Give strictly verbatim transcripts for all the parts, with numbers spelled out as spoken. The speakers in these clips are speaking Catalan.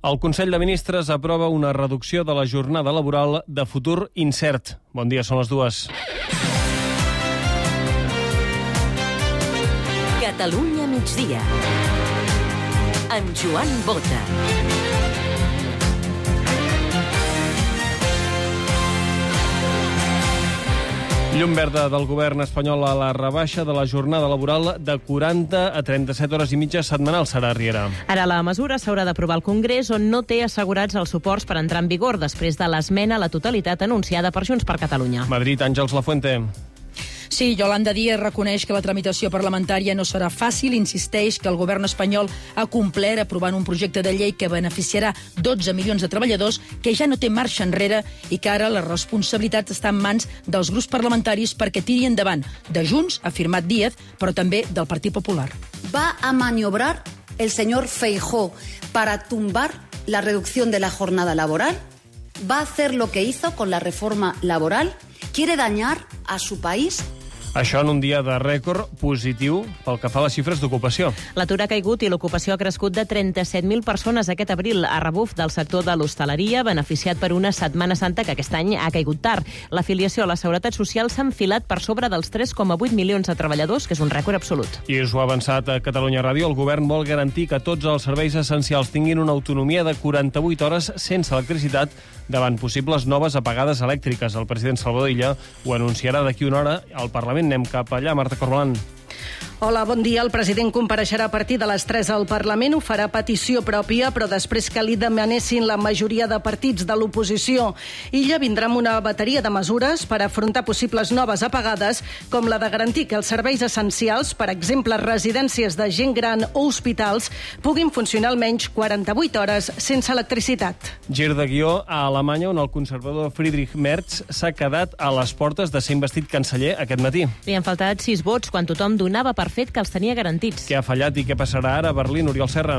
El Consell de Ministres aprova una reducció de la jornada laboral de futur incert. Bon dia, són les dues. Catalunya migdia. Amb Joan Bota. Llum verda del govern espanyol a la rebaixa de la jornada laboral de quaranta a trenta-set hores i mitja setmanals, Sara Riera. Ara la mesura s'haurà d'aprovar al Congrés, on no té assegurats els suports per entrar en vigor després de l'esmena a la totalitat anunciada per Junts per Catalunya. Madrid, Àngels Lafuente. Sí, Yolanda Díaz reconeix que la tramitació parlamentària no serà fàcil, insisteix que el govern espanyol ha complert aprovant un projecte de llei que beneficiarà dotze milions de treballadors, que ja no té marxa enrere i que ara la responsabilitat està en mans dels grups parlamentaris perquè tiri endavant de Junts, ha afirmat Díaz, però també del Partit Popular. Va a maniobrar el señor Feijóo para tumbar la reducción de la jornada laboral, va a hacer lo que hizo con la reforma laboral, quiere dañar a su país. Això en un dia de rècord positiu pel que fa a les xifres d'ocupació. L'atur ha caigut i l'ocupació ha crescut de trenta-set mil persones aquest abril, a rebuf del sector de l'hostaleria, beneficiat per una Setmana Santa que aquest any ha caigut tard. L'afiliació a la Seguretat Social s'ha enfilat per sobre dels tres coma vuit milions de treballadors, que és un rècord absolut. I us ho ha avançat a Catalunya Ràdio. El govern vol garantir que tots els serveis essencials tinguin una autonomia de quaranta-vuit hores sense electricitat davant possibles noves apagades elèctriques. El president Salvador Illa ho anunciarà d'aquí una hora al Parlament. Anem cap allà, Marta Corbalan. Hola, bon dia. El president compareixerà a partir de les tres al Parlament. Ho farà a petició pròpia, però després que li demanessin la majoria de partits de l'oposició. Illa vindrà amb una bateria de mesures per afrontar possibles noves apagades, com la de garantir que els serveis essencials, per exemple, residències de gent gran o hospitals, puguin funcionar almenys quaranta-vuit hores sense electricitat. Gir de guió a Alemanya, on el conservador Friedrich Merz s'ha quedat a les portes de ser investit canceller aquest matí. Li han faltat sis vots quan tothom donava per fet que els tenia garantits. Què ha fallat i què passarà ara a Berlín, Oriol Serra?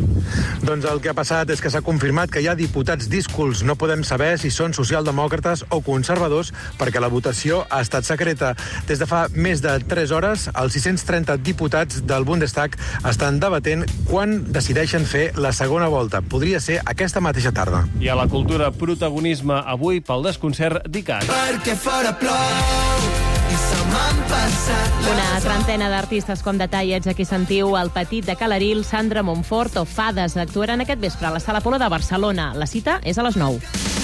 Doncs el que ha passat és que s'ha confirmat que hi ha diputats díscols. No podem saber si són socialdemòcrates o conservadors perquè la votació ha estat secreta. Des de fa més de tres hores, els sis-cents trenta diputats del Bundestag estan debatent quan decideixen fer la segona volta. Podria ser aquesta mateixa tarda. I a la cultura, protagonisme avui pel desconcert d'ICAT. Perquè fora plou i se m'han passat les... Una trentena d'artistes com detallets, aquí sentiu El Petit de Calaril, Sandra Montfort o Fades actuaran aquest vespre a la Sala Apolo de Barcelona. La cita és a les nou.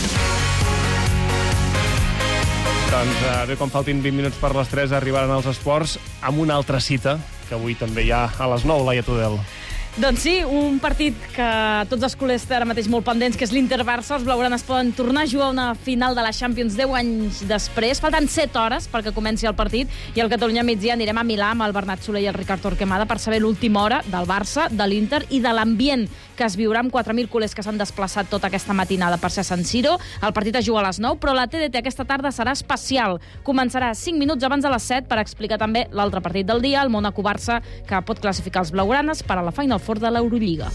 Doncs eh, bé, quan faltin vint minuts per les tres arribaran els esports amb una altra cita, que avui també hi ha a les nou, Laia Tudel. Doncs sí, un partit que tots els culers ara mateix molt pendents, que és l'Inter-Barça. Els blaugranes poden tornar a jugar una final de la Champions deu anys després. Falten set hores perquè comenci el partit i al Catalunya migdia anirem a Milà amb el Bernat Soler i el Ricard Torquemada per saber l'última hora del Barça, de l'Inter i de l'ambient que es viurà amb quatre mil culers que s'han desplaçat tota aquesta matinada per ser a San Siro. El partit es juga a les nou, però la T D T aquesta tarda serà especial. Començarà cinc minuts abans de les set per explicar també l'altre partit del dia, el Mónaco-Barça, que pot classificar els blaugranes per a la Final Four de l'Eurolliga.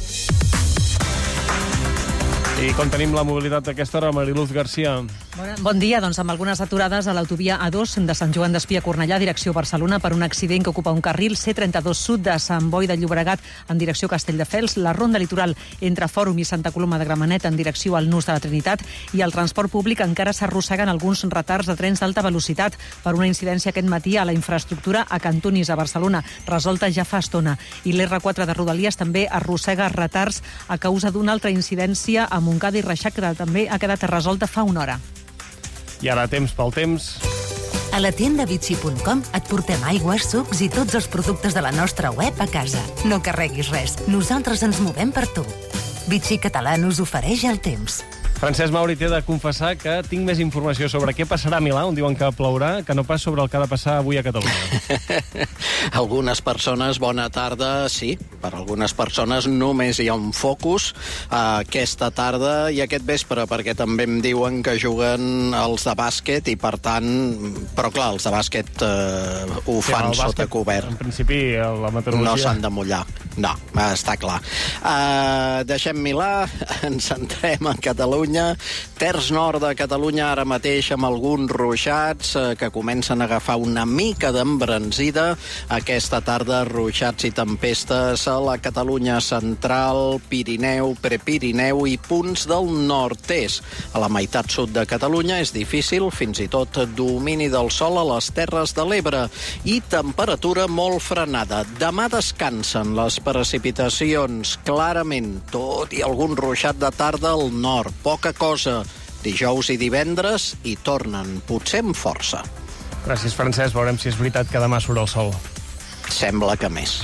I com tenim la mobilitat a aquesta hora, Mariluz Garcia? Bon dia, doncs amb algunes aturades a l'autovia A dos de Sant Joan d'Espí a Cornellà, direcció Barcelona, per un accident que ocupa un carril, C trenta-dos sud de Sant Boi de Llobregat en direcció Castelldefels, la ronda litoral entre Fòrum i Santa Coloma de Gramenet en direcció al Nus de la Trinitat, i el transport públic encara s'arrosseguen alguns retards de trens d'alta velocitat per una incidència aquest matí a la infraestructura a Cantunis, a Barcelona, resolta ja fa estona. I l'R quatre de Rodalies també arrossega retards a causa d'una altra incidència a Montcada i Reixac, que també ha quedat resolta fa una hora. I ara temps pel temps. A la tienda Vichy punt com et portem aigües, sucs i tots els productes de la nostra web a casa. No carreguis res, nosaltres ens movem per tu. Vichy Català us ofereix el temps. Francesc Mauri, té de confessar que tinc més informació sobre què passarà a Milà, on diuen que plourà, que no pas sobre el que ha de passar avui a Catalunya. Algunes persones, bona tarda, sí. Per algunes persones només hi ha un focus uh, aquesta tarda i aquest vespre, perquè també em diuen que juguen els de bàsquet i, per tant, però clar, els de bàsquet uh, ho sí, fan bàsquet, sota cobert. En principi, la meteorologia... No s'han de mullar. No, està clar. Uh, deixem Milà, ens centrem a Catalunya. Catalunya. Terç nord de Catalunya ara mateix amb alguns ruixats eh, que comencen a agafar una mica d'embranzida. Aquesta tarda ruixats i tempestes a la Catalunya central, Pirineu, Prepirineu i punts del nord-est. A la meitat sud de Catalunya és difícil, fins i tot domini del sol a les Terres de l'Ebre i temperatura molt frenada. Demà descansen les precipitacions clarament, tot i algun ruixat de tarda al nord. Poca cosa. Dijous i divendres hi tornen, potser amb força. Gràcies, Francesc. Veurem si és veritat que demà surt el sol. Sembla que més.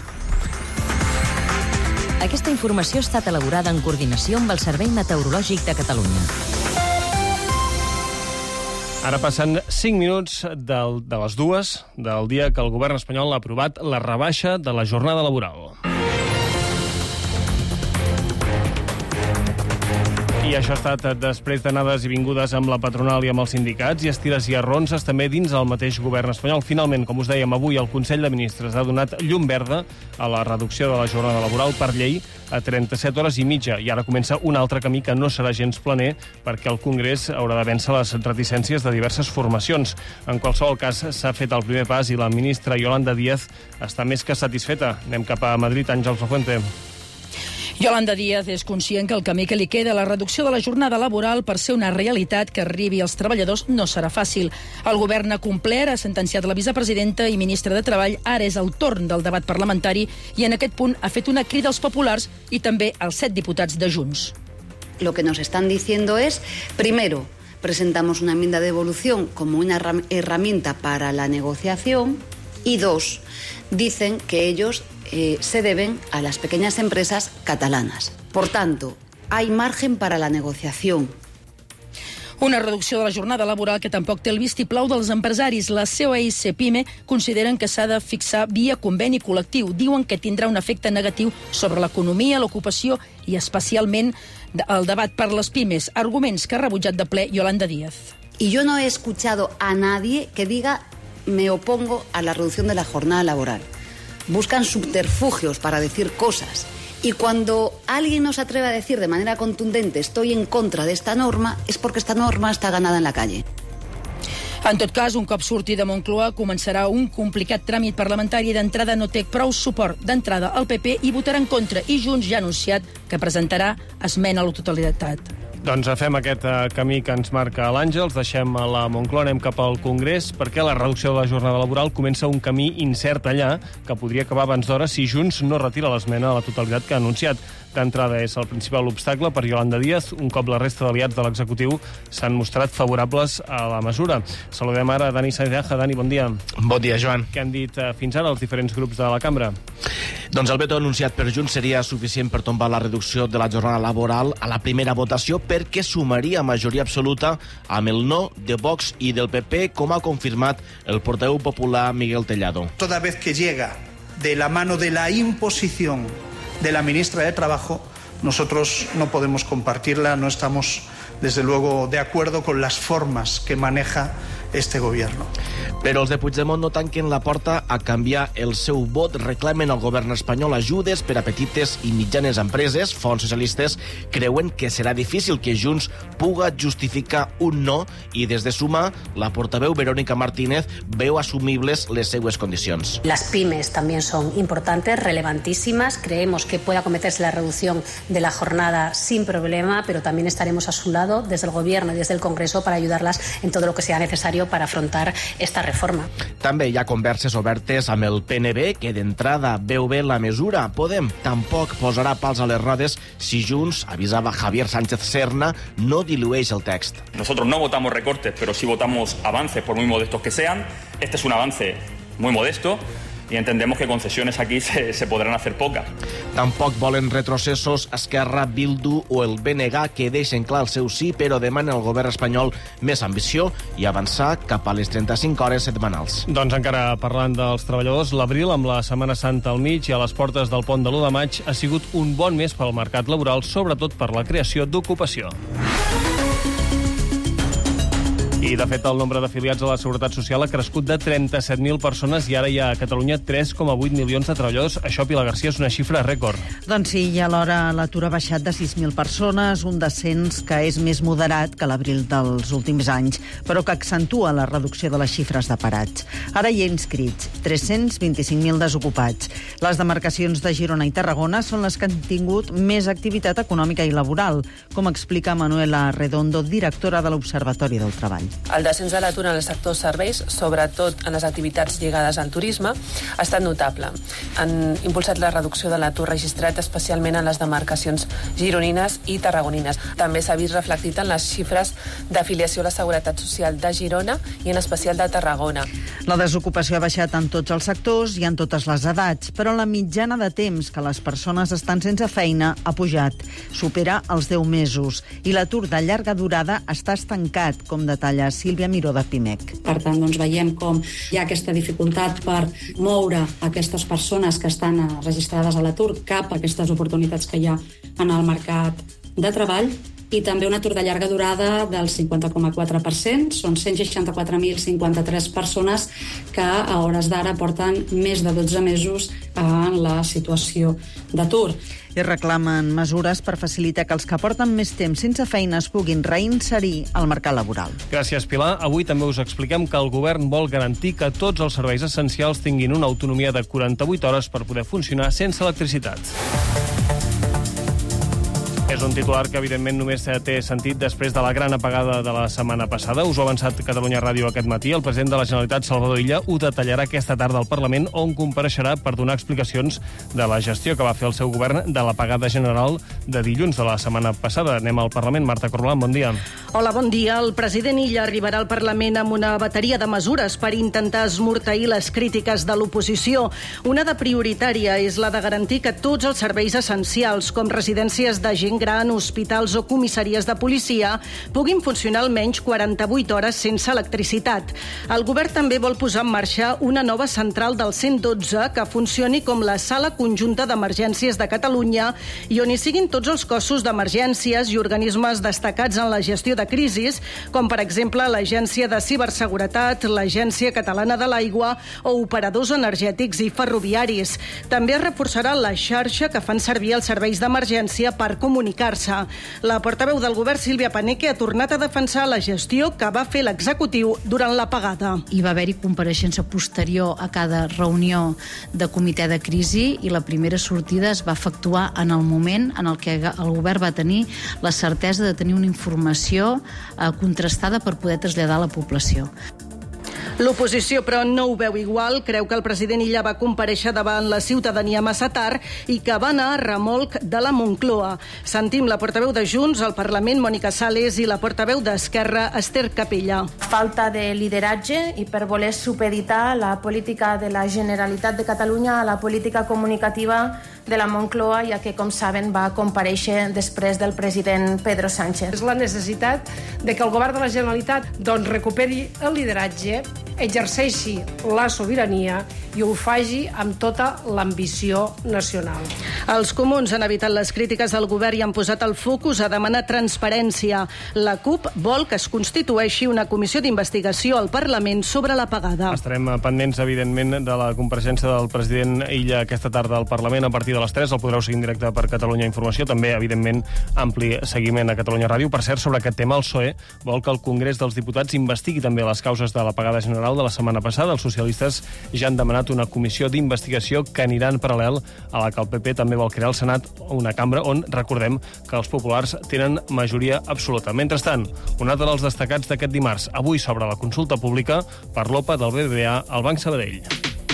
Aquesta informació ha estat elaborada en coordinació amb el Servei Meteorològic de Catalunya. Ara passen cinc minuts del, de les dues del dia que el govern espanyol ha aprovat la rebaixa de la jornada laboral. I això ha estat després d'anades i vingudes amb la patronal i amb els sindicats i estires i arronses també dins el mateix govern espanyol. Finalment, com us dèiem, avui el Consell de Ministres ha donat llum verda a la reducció de la jornada laboral per llei a trenta-set hores i mitja. I ara comença un altre camí que no serà gens planer perquè el Congrés haurà de vèncer les reticències de diverses formacions. En qualsevol cas, s'ha fet el primer pas i la ministra Yolanda Díaz està més que satisfeta. Anem cap a Madrid, Àngels Lafuente. Yolanda Díaz és conscient que el camí que li queda a la reducció de la jornada laboral per ser una realitat que arribi als treballadors no serà fàcil. El govern ha complert, ha sentenciat la vicepresidenta i ministra de Treball. Ara és el torn del debat parlamentari i en aquest punt ha fet una crida als populars i també als set diputats de Junts. Lo que nos están diciendo es, primero, presentamos una enmienda de devolución como una herramienta para la negociación y dos, dicen que ellos Eh, se deben a las pequeñas empresas catalanas. Por tanto, hay margen para la negociación. Una reducció de la jornada laboral que tampoc té el vistiplau dels empresaris. La C O E i Cepime consideren que s'ha de fixar via conveni col·lectiu. Diuen que tindrà un efecte negatiu sobre l'economia, l'ocupació i especialment el debat per les pimes. Arguments que ha rebutjat de ple Yolanda Díaz. Y yo no he escuchado a nadie que diga me opongo a la reducción de la jornada laboral. Buscan subterfugios para decir cosas. Y cuando alguien nos atreve a decir de manera contundente estoy en contra de esta norma, es porque esta norma está ganada en la calle. En tot cas, un cop surti de Moncloa, començarà un complicat tràmit parlamentari. D'entrada no té prou suport. D'entrada, el P P hi votarà en contra i Junts ja ha anunciat que presentarà esmena a la totalitat. Doncs fem aquest uh, camí que ens marca l'Àngels, deixem a la Moncloa, anem cap al Congrés, perquè la reducció de la jornada laboral comença un camí incert allà, que podria acabar abans d'hora si Junts no retira l'esmena a la totalitat que ha anunciat. D'entrada és el principal obstacle per Yolanda Díaz, un cop la resta d'aliats de l'executiu s'han mostrat favorables a la mesura. Saludem ara a Dani Saez de Aja. Dani, bon dia. Bon dia, Joan. Què han dit uh, fins ara els diferents grups de la cambra? Doncs el veto anunciat per Junts seria suficient per tombar la reducció de la jornada laboral a la primera votació perquè sumaria majoria absoluta amb el no de Vox i del P P, com ha confirmat el portaveu popular Miguel Tellado. Toda vez que llega de la mano de la imposición de la ministra de Trabajo, nosotros no podemos compartirla, no estamos desde luego de acuerdo con las formas que maneja este gobierno. Però els de Puigdemont no tanquen la porta a canviar el seu vot. Reclamen al govern espanyol ajudes per a petites i mitjanes empreses. Fonts socialistes creuen que serà difícil que Junts puga justificar un no i des de Suma, la portaveu Verónica Martínez veu assumibles les seues condicions. Las pymes también son importantes, relevantísimas. Creemos que puede acometerse la reducción de la jornada sin problema, pero también estaremos a su lado desde el Gobierno y desde el Congreso para ayudarlas en todo lo que sea necesario para afrontar esta reforma. També hi ha converses obertes amb el P N B, que d'entrada veu bé la mesura. Podem tampoc posarà pals a les rodes si Junts, avisava Javier Sánchez Serna, no dilueix el text. Nosotros no votamos recortes, pero sí votamos avances, por muy modestos que sean. Este es un avance muy modesto y entendemos que concesiones aquí se, se podrán hacer pocas. Tampoc volen retrocessos Esquerra, Bildu o el B N G, que deixen clar el seu sí, però demanen al govern espanyol més ambició i avançar cap a les trenta-cinc hores setmanals. Doncs encara parlant dels treballadors, l'abril, amb la Setmana Santa al mig i a les portes del pont de l'u de maig, ha sigut un bon mes pel mercat laboral, sobretot per la creació d'ocupació. I, de fet, el nombre d'afiliats a la Seguretat Social ha crescut de trenta-set mil persones i ara hi ha a Catalunya tres coma vuit milions de treballadors. Això, Pilar Garcia, és una xifra rècord. Doncs sí, i alhora l'atur ha baixat de sis mil persones, un descens que és més moderat que l'abril dels últims anys, però que accentua la reducció de les xifres de parats. Ara hi ha inscrits tres-cents vint-i-cinc mil desocupats. Les demarcacions de Girona i Tarragona són les que han tingut més activitat econòmica i laboral, com explica Manuela Redondo, directora de l'Observatori del Treball. El descens de l'atur en el sector serveis, sobretot en les activitats lligades al turisme, ha estat notable. Han impulsat la reducció de l'atur registrat especialment en les demarcacions gironines i tarragonines. També s'ha vist reflectit en les xifres d'afiliació a la Seguretat Social de Girona i en especial de Tarragona. La desocupació ha baixat en tots els sectors i en totes les edats, però la mitjana de temps que les persones estan sense feina ha pujat, supera els deu mesos, i l'atur de llarga durada està estancat, com detalla Sílvia Miró de Pimec. Per tant, doncs, veiem com hi ha aquesta dificultat per moure aquestes persones que estan registrades a l'atur cap a aquestes oportunitats que hi ha en el mercat de treball, i també un atur de llarga durada del cinquanta coma quatre per cent. Són cent seixanta-quatre mil cinquanta-tres persones que a hores d'ara porten més de dotze mesos en la situació d'atur. I reclamen mesures per facilitar que els que porten més temps sense feina es puguin reinserir al mercat laboral. Gràcies, Pilar. Avui també us expliquem que el govern vol garantir que tots els serveis essencials tinguin una autonomia de quaranta-vuit hores per poder funcionar sense electricitat. És un titular que, evidentment, només té sentit després de la gran apagada de la setmana passada. Us ho ha avançat Catalunya Ràdio aquest matí. El president de la Generalitat, Salvador Illa, ho detallarà aquesta tarda al Parlament, on compareixerà per donar explicacions de la gestió que va fer el seu govern de l'apagada general de dilluns de la setmana passada. Anem al Parlament. Marta Corolán, bon dia. Hola, bon dia. El president Illa arribarà al Parlament amb una bateria de mesures per intentar esmorteir les crítiques de l'oposició. Una de prioritària és la de garantir que tots els serveis essencials, com residències de gent gran, hospitals o comissaries de policia, puguin funcionar almenys quaranta-vuit hores sense electricitat. El govern també vol posar en marxa una nova central del cent dotze que funcioni com la sala conjunta d'emergències de Catalunya i on hi siguin tots els cossos d'emergències i organismes destacats en la gestió de crisis, com per exemple l'Agència de Ciberseguretat, l'Agència Catalana de l'Aigua o operadors energètics i ferroviaris. També es reforçarà la xarxa que fan servir els serveis d'emergència per comunicar comunicar-se. La portaveu del govern, Sílvia Paneque, ha tornat a defensar la gestió que va fer l'executiu durant l'apagada. Hi va haver-hi compareixença posterior a cada reunió de comitè de crisi i la primera sortida es va efectuar en el moment en el que el govern va tenir la certesa de tenir una informació eh, contrastada per poder traslladar a la població. L'oposició, però, no ho veu igual. Creu que el president Illa va comparèixer davant la ciutadania massa tard i que va anar a remolc de la Moncloa. Sentim la portaveu de Junts al Parlament, Mònica Sales, i la portaveu d'Esquerra, Esther Capella. Falta de lideratge i per voler supeditar la política de la Generalitat de Catalunya a la política comunicativa de la Moncloa, ja que, com saben, va comparèixer després del president Pedro Sánchez. És la necessitat de que el govern de la Generalitat doncs, recuperi el lideratge, exerceixi la sobirania i ho faci amb tota l'ambició nacional. Els comuns han evitat les crítiques al govern i han posat el focus a demanar transparència. La CUP vol que es constitueixi una comissió d'investigació al Parlament sobre l'apagada. Estarem pendents, evidentment, de la compareixença del president Illa aquesta tarda al Parlament a partir de les tres. El podreu seguir en directe per Catalunya Informació. També, evidentment, ampli seguiment a Catalunya Ràdio. Per cert, sobre aquest tema, el P S O E vol que el Congrés dels Diputats investigui també les causes de l'apagada general de la setmana passada. Els socialistes ja han demanat una comissió d'investigació que anirà en paral·lel a la que el P P també vol crear al Senat, una cambra on, recordem, que els populars tenen majoria absoluta. Mentrestant, un altre dels destacats d'aquest dimarts. Avui s'obre la consulta pública per l'O P A del B B V A al Banc Sabadell.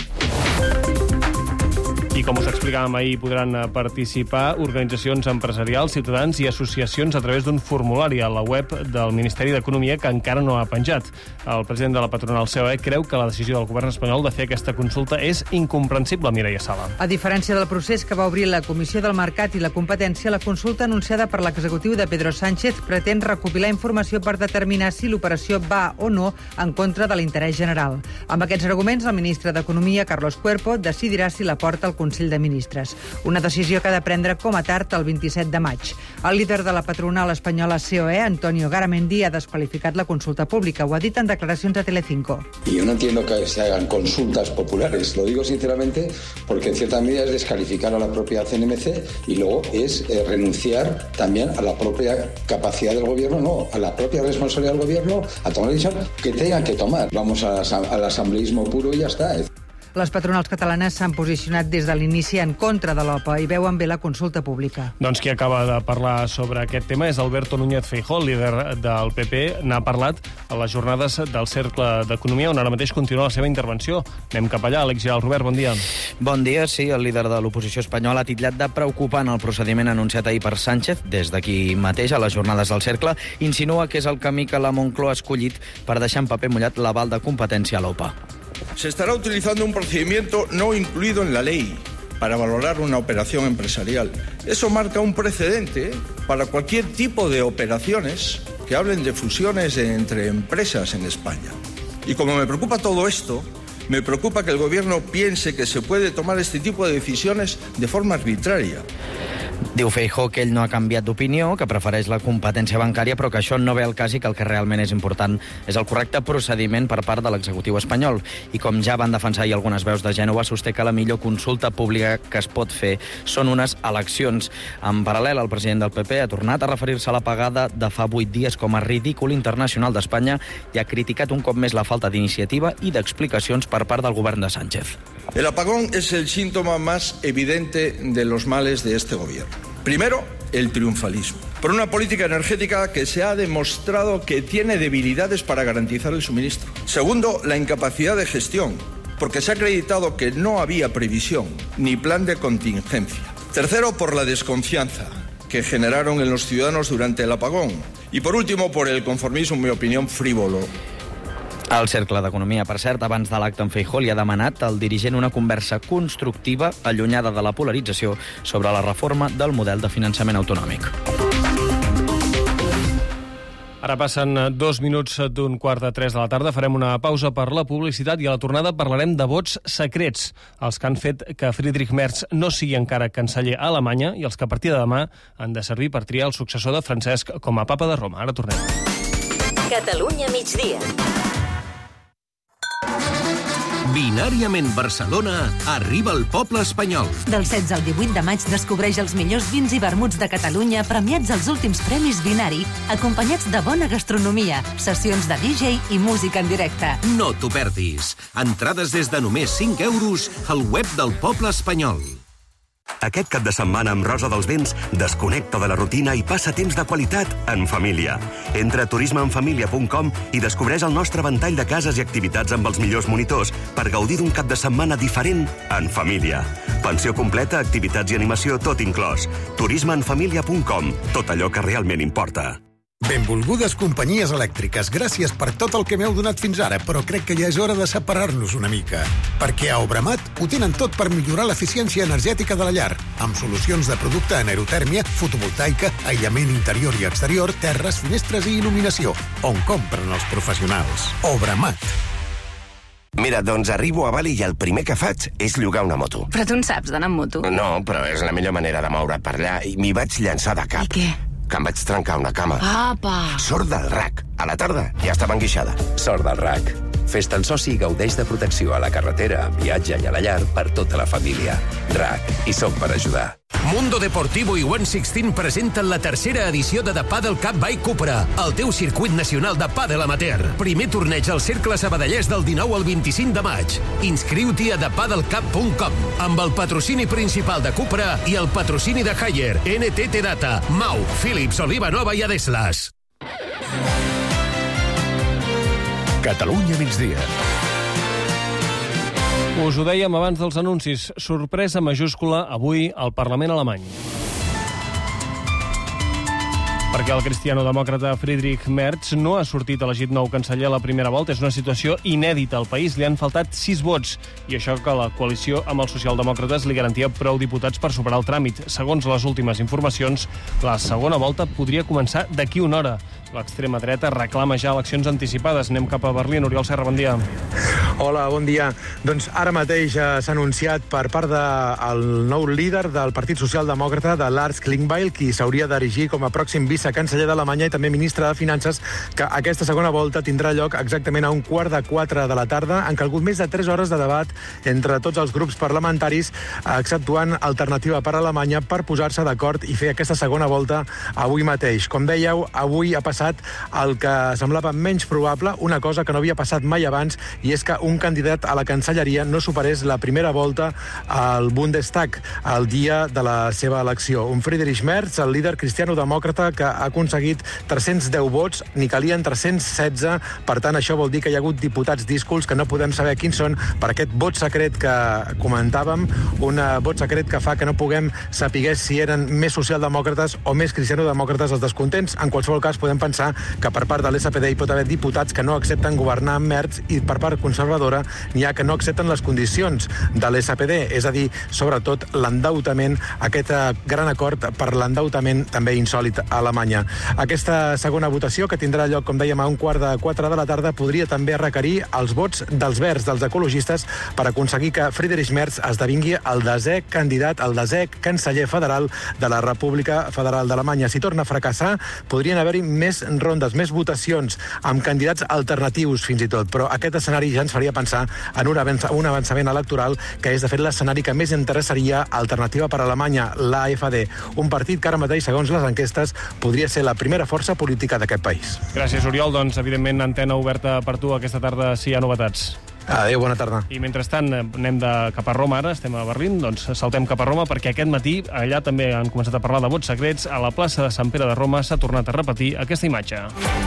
I com us explicàvem ahir, podran participar organitzacions empresarials, ciutadans i associacions a través d'un formulari a la web del Ministeri d'Economia que encara no ha penjat. El president de la patronal C O E creu que la decisió del govern espanyol de fer aquesta consulta és incomprensible, Mireia Sala. A diferència del procés que va obrir la Comissió del Mercat i la Competència, la consulta anunciada per l'executiu de Pedro Sánchez pretén recopilar informació per determinar si l'operació va o no en contra de l'interès general. Amb aquests arguments, el ministre d'Economia, Carlos Cuerpo, decidirà si la porta al Consell Consell de Ministres. Una decisió que ha de prendre com a tard el vint-i-set de maig. El líder de la patronal espanyola C O E, Antonio Garamendi, ha desqualificat la consulta pública. Ho ha dit en declaracions a Telecinco. Y yo no entiendo que se hagan consultas populares. Lo digo sinceramente porque en cierta medida es descalificar a la propia C N M C y luego es eh, renunciar también a la propia capacidad del gobierno, no, a la propia responsabilidad del gobierno, a tomar la decisión que tengan que tomar. Vamos a, al asambleísmo puro y ya está. Les patronals catalanes s'han posicionat des de l'inici en contra de l'OPA i veuen bé la consulta pública. Doncs qui acaba de parlar sobre aquest tema és Alberto Núñez Feijóo, líder del P P. N'ha parlat a les jornades del Cercle d'Economia, on ara mateix continua la seva intervenció. Anem cap allà. Àlex Giral. Robert, bon dia. Bon dia. Sí, el líder de l'oposició espanyola ha titllat de preocupant el procediment anunciat ahir per Sánchez, des d'aquí mateix, a les jornades del Cercle. Insinua que és el camí que la Moncloa ha escollit per deixar en paper mullat l'aval de competència a l'OPA. Se estará utilizando un procedimiento no incluido en la ley para valorar una operación empresarial. Eso marca un precedente para cualquier tipo de operaciones que hablen de fusiones entre empresas en España. Y como me preocupa todo esto, me preocupa que el gobierno piense que se puede tomar este tipo de decisiones de forma arbitraria. Diu Feijóo que ell no ha canviat d'opinió, que prefereix la competència bancària, però que això no ve al cas i que el que realment és important és el correcte procediment per part de l'executiu espanyol. I com ja van defensar ahir algunes veus de Gènova, sosté que la millor consulta pública que es pot fer són unes eleccions. En paral·lel, el president del P P ha tornat a referir-se a la pagada de fa vuit dies com a ridícul internacional d'Espanya i ha criticat un cop més la falta d'iniciativa i d'explicacions per part del govern de Sánchez. El apagón es el síntoma más evidente de los males de este gobierno. Primero, el triunfalismo. Por una política energética que se ha demostrado que tiene debilidades para garantizar el suministro. Segundo, la incapacidad de gestión, porque se ha acreditado que no había previsión ni plan de contingencia. Tercero, por la desconfianza que generaron en los ciudadanos durante el apagón. Y por último, por el conformismo, en mi opinión, frívolo. Al Cercle d'Economia, per cert, abans de l'acte en Feijóo li ha demanat al dirigent una conversa constructiva, allunyada de la polarització, sobre la reforma del model de finançament autonòmic. Ara passen dos minuts d'un quart de tres de la tarda. Farem una pausa per la publicitat i a la tornada parlarem de vots secrets, els que han fet que Friedrich Merz no sigui encara canceller a Alemanya i els que a partir de demà han de servir per triar el successor de Francesc com a papa de Roma. Ara tornem. Catalunya migdia. Binàriament Barcelona arriba al poble espanyol. Del setze al divuit de maig descobreix els millors vins i vermuts de Catalunya premiats als últims premis Binari, acompanyats de bona gastronomia, sessions de D J i música en directe. No t'ho perdis. Entrades des de només cinc euros al web del poble espanyol. Aquest cap de setmana amb Rosa dels Vents desconnecta de la rutina i passa temps de qualitat en família. Entra a turisme en família punt com i descobreix el nostre ventall de cases i activitats amb els millors monitors per gaudir d'un cap de setmana diferent en família. Pensió completa, activitats i animació, tot inclòs. turisme en família punt com. Tot allò que realment importa. Benvolgudes companyies elèctriques, gràcies per tot el que m'heu donat fins ara, però crec que ja és hora de separar-nos una mica. Perquè a Obramat ho tenen tot per millorar l'eficiència energètica de la llar, amb solucions de producte en aerotèrmia, fotovoltaica, aïllament interior i exterior, terres, finestres i il·luminació. On compren els professionals. Obramat. Mira, doncs arribo a Bali i el primer que faig és llogar una moto. Però tu en saps d'anar amb moto? No, però és la millor manera de moure't per allà i m'hi vaig llançar de cap. I què? Que em vaig trencar una cama. Apa! Sort del R A C. A la tarda ja estava enguixada. Sort del R A C. Fes-te'n soci i gaudeix de protecció a la carretera, en viatge i a la llar per tota la família. R A C. I som per ajudar. Mundo Deportivo i One Sixteen presenten la tercera edició de The Padel Cup by Cupra, el teu circuit nacional de pàdel amateur. Primer torneig al Cercle Sabadellès del dinou al vint-i-cinc de maig. Inscriu-t'hi a the padel cup punt com amb el patrocini principal de Cupra i el patrocini de Haier, N T T Data, Mau, Philips, Oliva Nova i Adeslas. Catalunya migdia. Us ho dèiem abans dels anuncis. Sorpresa majúscula avui al Parlament alemany. Perquè el cristiano-demòcrata Friedrich Merz no ha sortit elegit nou canceller a la primera volta. És una situació inèdita al país. Li han faltat sis vots. I això que la coalició amb els socialdemòcrates li garantia prou diputats per superar el tràmit. Segons les últimes informacions, la segona volta podria començar d'aquí una hora. L'extrema dreta reclama ja eleccions anticipades. Anem cap a Berlín. Oriol Serra, bon dia. Hola, bon dia. Doncs ara mateix eh, s'ha anunciat per part del nou líder del Partit Socialdemòcrata, de Lars Klingbeil, qui s'hauria d'erigir com a pròxim vicecanceller d'Alemanya i també ministre de Finances, que aquesta segona volta tindrà lloc exactament a un quart de quatre de la tarda. Han calgut més de tres hores de debat entre tots els grups parlamentaris, exceptuant Alternativa per Alemanya, per posar-se d'acord i fer aquesta segona volta avui mateix. Com dèieu, avui ha passat el que semblava menys probable, una cosa que no havia passat mai abans, i és que un candidat a la cancelleria no superés la primera volta al Bundestag el dia de la seva elecció. Un Friedrich Merz, el líder cristiano-demòcrata, que ha aconseguit tres-cents deu vots, n'hi calien tres-cents setze, per tant això vol dir que hi ha hagut diputats díscols que no podem saber quins són per aquest vot secret que comentàvem, un vot secret que fa que no puguem saber si eren més socialdemòcrates o més cristiano-demòcrates els descontents. En qualsevol cas podem pensar que per part de l'S P D hi pot haver diputats que no accepten governar amb Merz i per part conservadora n'hi ha que no accepten les condicions de l'S P D, és a dir, sobretot l'endeutament, aquest gran acord per l'endeutament també insòlit a Alemanya. Aquesta segona votació, que tindrà lloc, com dèiem, a un quart de quatre de la tarda, podria també requerir els vots dels verds, dels ecologistes, per aconseguir que Friedrich Merz esdevingui el desè candidat, el desè canceller federal de la República Federal d'Alemanya. Si torna a fracassar, podrien haver-hi més rondes, més votacions, amb candidats alternatius fins i tot, però aquest escenari ja ens faria pensar en un, avanç un avançament electoral que és, de fet, l'escenari que més interessaria Alternativa per Alemanya, l'A F D, un partit que ara mateix, segons les enquestes, podria ser la primera força política d'aquest país. Gràcies, Oriol. Doncs, evidentment, antena oberta per tu aquesta tarda si hi ha novetats. Adéu, bona tarda. I mentrestant anem de cap a Roma ara, estem a Berlín, doncs saltem cap a Roma perquè aquest matí allà també han començat a parlar de vots secrets. A la plaça de Sant Pere de Roma s'ha tornat a repetir aquesta imatge.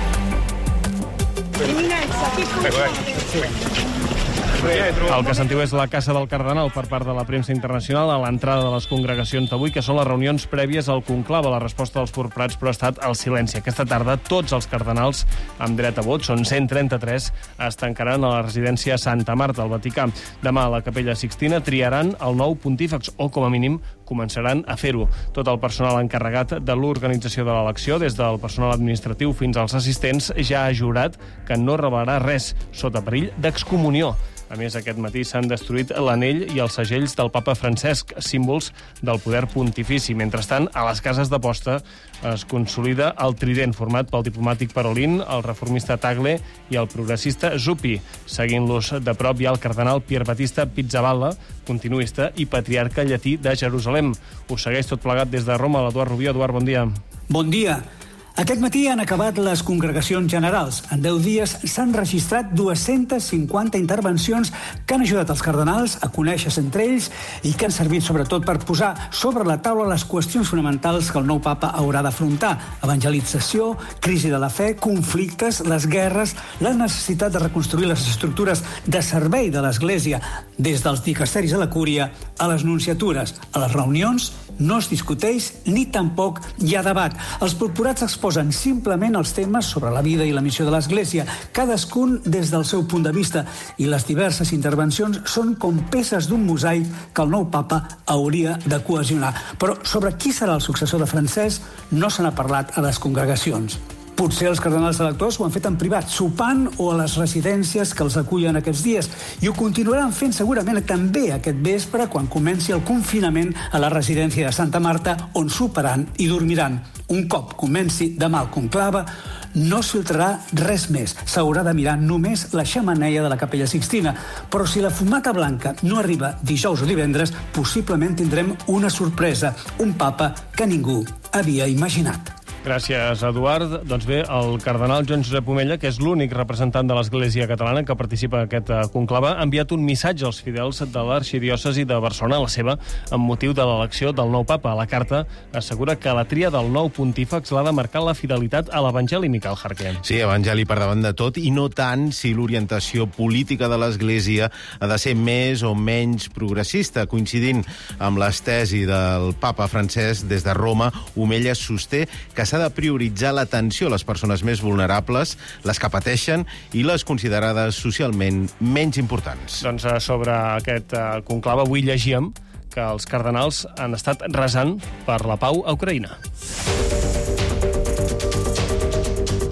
El que sentiu és la caça del cardenal per part de la premsa internacional a l'entrada de les congregacions d'avui, que són les reunions prèvies al conclave. La resposta dels purprats, però, ha estat el silenci. Aquesta tarda tots els cardenals amb dret a vot, són cent trenta-tres, es tancaran a la residència Santa Marta, al Vaticà. Demà a la Capella Sixtina triaran el nou pontífex, o com a mínim començaran a fer-ho. Tot el personal encarregat de l'organització de l'elecció, des del personal administratiu fins als assistents, ja ha jurat que no revelarà res sota perill d'excomunió. A més, aquest matí s'han destruït l'anell i els segells del papa Francesc, símbols del poder pontifici. Mentrestant, a les cases de posta es consolida el trident format pel diplomàtic Parolin, el reformista Tagle i el progressista Zuppi. Seguint-los de prop hi ha el cardenal Pier Battista Pizzaballa, continuista i patriarca llatí de Jerusalem. Us segueix tot plegat des de Roma l'Eduard Rubió. Eduard, bon dia. Bon dia. Aquest matí han acabat les congregacions generals. En deu dies s'han registrat dues-centes cinquanta intervencions que han ajudat els cardenals a conèixer-se entre ells i que han servit sobretot per posar sobre la taula les qüestions fonamentals que el nou papa haurà d'afrontar: evangelització, crisi de la fe, conflictes, les guerres, la necessitat de reconstruir les estructures de servei de l'Església, des dels dicasteris a la cúria a les nunciatures. A les reunions no es discuteix ni tampoc hi ha debat. Els purpurats exposen simplement els temes sobre la vida i la missió de l'Església, cadascun des del seu punt de vista, i les diverses intervencions són com peces d'un mosaic que el nou papa hauria de cohesionar. Però sobre qui serà el successor de Francesc no se n'ha parlat a les congregacions. Potser els cardenals electors ho han fet en privat, sopant o a les residències que els acullen aquests dies, i ho continuaran fent segurament també aquest vespre quan comenci el confinament a la residència de Santa Marta, on soparan i dormiran. Un cop comenci demà el conclave, no es filtrarà res més. S'haurà de mirar només la xemeneia de la Capella Sixtina. Però si la fumata blanca no arriba dijous o divendres, possiblement tindrem una sorpresa, un papa que ningú havia imaginat. Gràcies, Eduard. Doncs bé, el cardenal Joan Josep Omella, que és l'únic representant de l'Església catalana que participa en aquest conclave, ha enviat un missatge als fidels de l'arxidiòcesi de Barcelona, la seva, amb motiu de l'elecció del nou papa. A la carta assegura que la tria del nou pontífex l'ha de marcar la fidelitat a l'Evangeli, Miquel Jarquer. Sí, Evangeli per davant de tot, i no tant si l'orientació política de l'Església ha de ser més o menys progressista. Coincidint amb l'estesi del papa Francesc des de Roma, Omella sosté que s'ha de prioritzar l'atenció a les persones més vulnerables, les que pateixen i les considerades socialment menys importants. Doncs sobre aquest conclave avui llegíem que els cardenals han estat resant per la pau a Ucraïna.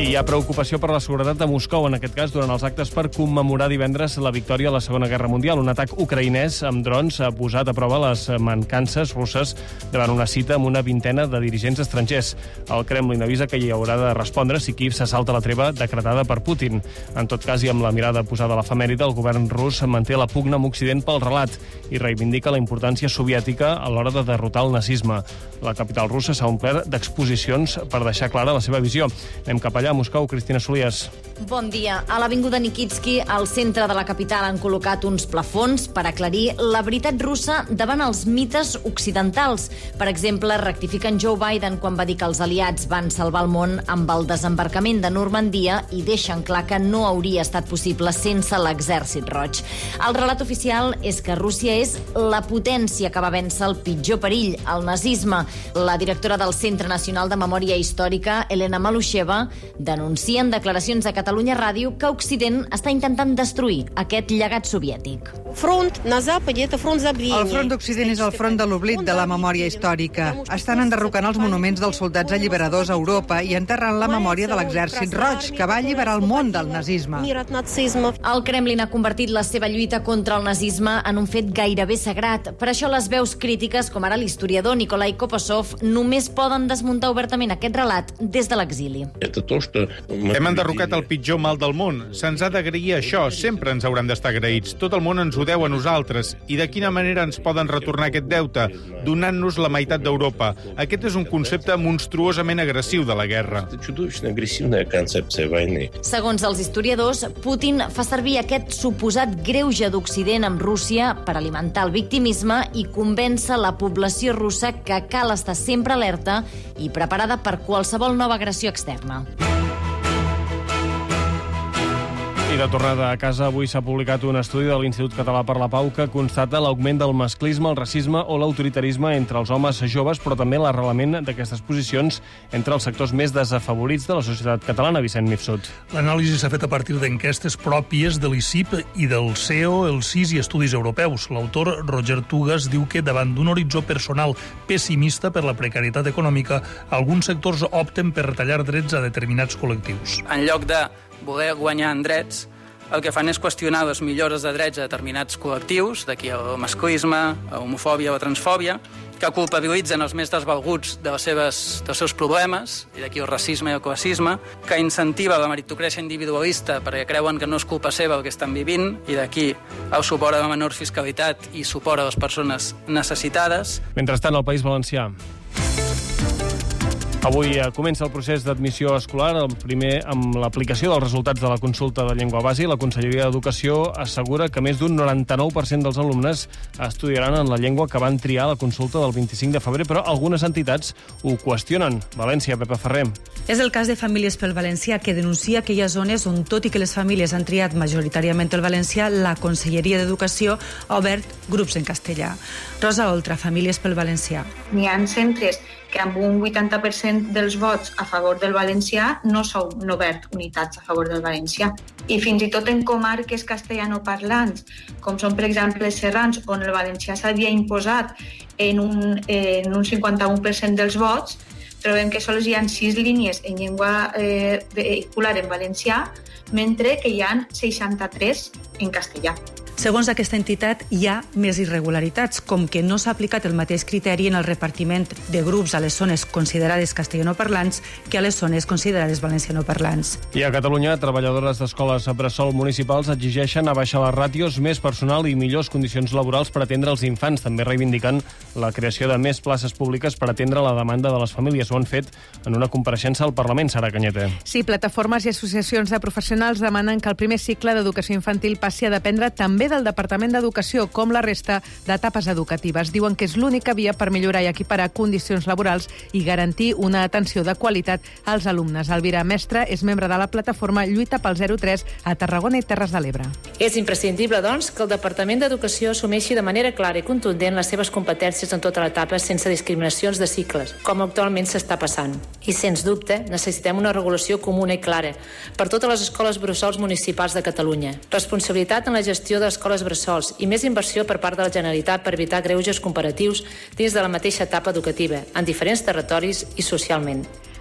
I hi ha preocupació per la seguretat de Moscou, en aquest cas durant els actes per commemorar divendres la victòria a la Segona Guerra Mundial. Un atac ucraïnès amb drons ha posat a prova les mancances russes davant una cita amb una vintena de dirigents estrangers. El Kremlin avisa que hi haurà de respondre si Kíev se salta la treva decretada per Putin. En tot cas, i amb la mirada posada a l'efemèride, el govern rus manté la pugna amb Occident pel relat i reivindica la importància soviètica a l'hora de derrotar el nazisme. La capital russa s'ha omplert d'exposicions per deixar clara la seva visió. Anem cap allà, a Moscou. Cristina Solies. Bon dia. A l'Avinguda Nikitsky, al centre de la capital, han col·locat uns plafons per aclarir la veritat russa davant els mites occidentals. Per exemple, rectifiquen Joe Biden quan va dir que els aliats van salvar el món amb el desembarcament de Normandia i deixen clar que no hauria estat possible sense l'exèrcit roig. El relat oficial és que Rússia és la potència que va vèncer el pitjor perill, el nazisme. La directora del Centre Nacional de Memòria Històrica, Elena Malusheva, denuncia en declaracions a Catalunya Ràdio que Occident està intentant destruir aquest llegat soviètic. El front d'Occident és el front de l'oblit de la memòria històrica. Estan enderrocant els monuments dels soldats alliberadors a Europa i enterrant la memòria de l'exèrcit roig, que va alliberar el món del nazisme. El Kremlin ha convertit la seva lluita contra el nazisme en un fet gairebé sagrat. Per això les veus crítiques, com ara l'historiador Nikolai Kopasov, només poden desmuntar obertament aquest relat des de l'exili. Hem enderrocat el pitjor mal del món. Se'ns ha d'agrair això. Sempre ens hauran d'estar agraïts. Tot el món ens ho deu a nosaltres. I de quina manera ens poden retornar aquest deute? Donant-nos la meitat d'Europa. Aquest és un concepte monstruosament agressiu de la guerra. Segons els historiadors, Putin fa servir aquest suposat greuge d'Occident amb Rússia per alimentar el victimisme i convèncer la població russa que cal estar sempre alerta i preparada per qualsevol nova agressió externa. I de tornada a casa, avui s'ha publicat un estudi de l'Institut Català per la Pau que constata l'augment del masclisme, el racisme o l'autoritarisme entre els homes joves, però també l'arrelament d'aquestes posicions entre els sectors més desafavorits de la societat catalana. Vicent Mifsud. L'anàlisi s'ha fet a partir d'enquestes pròpies de l'I C I P i del C E O, el C I S i Estudis Europeus. L'autor, Roger Tugas, diu que davant d'un horitzó personal pessimista per la precarietat econòmica, alguns sectors opten per retallar drets a determinats col·lectius. En lloc de voler guanyar en drets, el que fan és qüestionar les millores de drets a determinats col·lectius, d'aquí el masclisme, la homofòbia o la transfòbia, que culpabilitzen els més desvalguts de les seves, dels seus problemes, i d'aquí el racisme i el classisme, que incentiva la meritocràcia individualista perquè creuen que no és culpa seva el que estan vivint, i d'aquí el suport a la menor fiscalitat i suport a les persones necessitades. Mentrestant, al País Valencià. Avui comença el procés d'admissió escolar, el primer amb l'aplicació dels resultats de la consulta de llengua base. La Conselleria d'Educació assegura que més d'un noranta-nou per cent dels alumnes estudiaran en la llengua que van triar a la consulta del vint-i-cinc de febrer, però algunes entitats ho qüestionen. València, Pepa Ferrer. És el cas de Famílies pel Valencià, que denuncia que hi ha zones on, tot i que les famílies han triat majoritàriament el valencià, la Conselleria d'Educació ha obert grups en castellà. Rosa Oltra, Famílies pel Valencià. N'hi ha centres que amb un vuitanta per cent dels vots a favor del valencià no s'han obert unitats a favor del valencià. I fins i tot en comarques castellanoparlants, com són, per exemple, els serrans, on el valencià s'havia imposat en un, en un cinquanta-un per cent dels vots, trobem que sols hi ha sis línies en llengua eh, vehicular en valencià, mentre que hi ha seixanta-tres en castellà. Segons aquesta entitat, hi ha més irregularitats, com que no s'ha aplicat el mateix criteri en el repartiment de grups a les zones considerades castellanoparlants que a les zones considerades valencianoparlants. I a Catalunya, treballadores d'escoles bressol municipals exigeixen abaixar les ràtios, més personal i millors condicions laborals per atendre els infants. També reivindiquen la creació de més places públiques per atendre la demanda de les famílies. Ho han fet en una compareixença al Parlament, Sara Canyete. Sí, plataformes i associacions de professionals demanen que el primer cicle d'educació infantil passi a dependre també del Departament d'Educació, com la resta d'etapes educatives. Diuen que és l'única via per millorar i equiparar condicions laborals i garantir una atenció de qualitat als alumnes. Elvira Mestre és membre de la plataforma Lluita pel zero tres a Tarragona i Terres de l'Ebre. És imprescindible, doncs, que el Departament d'Educació assumeixi de manera clara i contundent les seves competències en tota l'etapa sense discriminacions de cicles, com actualment s'està passant. I, sens dubte, necessitem una regulació comuna i clara per totes les escoles bressols municipals de Catalunya. Responsabilitat en la gestió de escoles bressols i més inversió per part de la Generalitat per evitar greuges comparatius dins de la mateixa etapa educativa, en diferents territoris i socialment.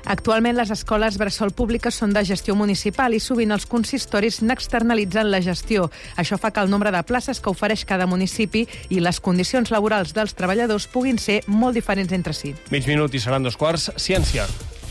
Actualment, les escoles bressol públiques són de gestió municipal i sovint els consistoris n'externalitzen la gestió. Això fa que el nombre de places que ofereix cada municipi i les condicions laborals dels treballadors puguin ser molt diferents entre si. Mig minut i seran dos quarts. Ciència.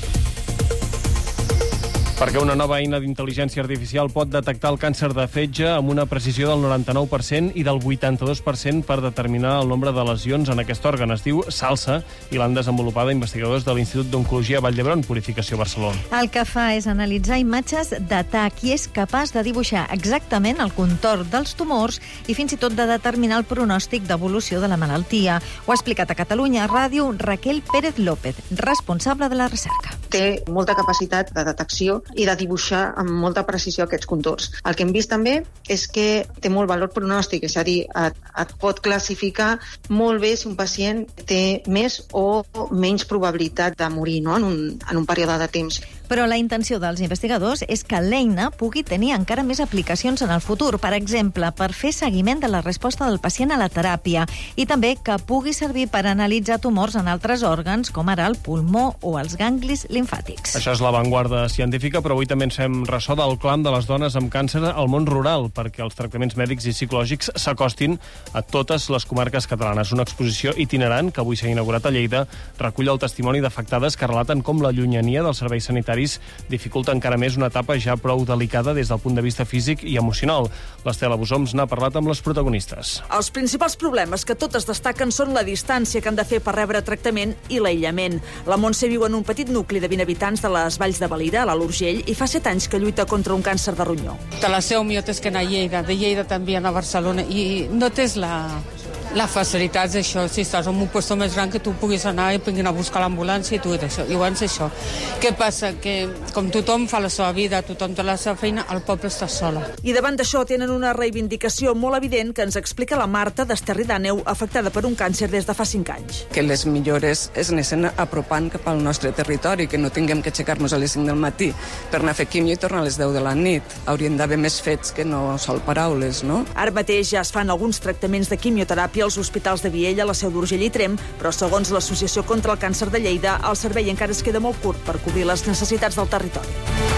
Perquè una nova eina d'intel·ligència artificial pot detectar el càncer de fetge amb una precisió del noranta-nou per cent i del vuitanta-dos per cent per determinar el nombre de lesions en aquest òrgan. Es diu SALSA i l'han desenvolupada investigadors de l'Institut d'Oncologia Vall d'Hebron, Purificació Barcelona. El que fa és analitzar imatges d'atac i és capaç de dibuixar exactament el contorn dels tumors i fins i tot de determinar el pronòstic d'evolució de la malaltia. Ho ha explicat a Catalunya Ràdio Raquel Pérez López, responsable de la recerca. Té molta capacitat de detecció i de dibuixar amb molta precisió aquests contorns. El que hem vist també és que té molt valor pronòstic, és a dir, et, et pot classificar molt bé si un pacient té més o menys probabilitat de morir, no?, en un, en un període de temps. Però la intenció dels investigadors és que l'eina pugui tenir encara més aplicacions en el futur, per exemple, per fer seguiment de la resposta del pacient a la teràpia i també que pugui servir per analitzar tumors en altres òrgans, com ara el pulmó o els ganglis limfàtics. Això és l'avantguarda científica, però avui també ens fem ressò del clam de les dones amb càncer al món rural, perquè els tractaments mèdics i psicològics s'acostin a totes les comarques catalanes. Una exposició itinerant que avui s'ha inaugurat a Lleida recull el testimoni d'afectades que relaten com la llunyania dels serveis sanitaris dificulta encara més una etapa ja prou delicada des del punt de vista físic i emocional. L'Estela Busoms n'ha parlat amb les protagonistes. Els principals problemes que totes destaquen són la distància que han de fer per rebre tractament i l'aïllament. La Montse viu en un petit nucli de vint habitants de les Valls de Valira, a l'Alt Urgell, i fa set anys que lluita contra un càncer de ronyó. De la seu millor és que anar a Lleida, de Lleida també anar a Barcelona, i no tens la... La facilitat és això, si estàs en un lloc més gran que tu puguis anar i puguin a buscar l'ambulància i tu això. I llavors això. Què passa? Que com tothom fa la seva vida, tothom té la seva feina, el poble està sola. I davant d'això tenen una reivindicació molt evident que ens explica la Marta d'Esterri d'Àneu, afectada per un càncer des de fa cinc anys. Que les millores es anessin apropant cap al nostre territori, que no tinguem que aixecar-nos a les cinc del matí per anar a fer quimio i tornar a les deu de la nit. Haurien d'haver més fets que no sol paraules, no? Ara mateix ja es fan alguns tractaments de quimioteràpia als hospitals de Viella, la Seu d'Urgell i Tremp, però segons l'Associació contra el Càncer de Lleida, el servei encara es queda molt curt per cobrir les necessitats del territori.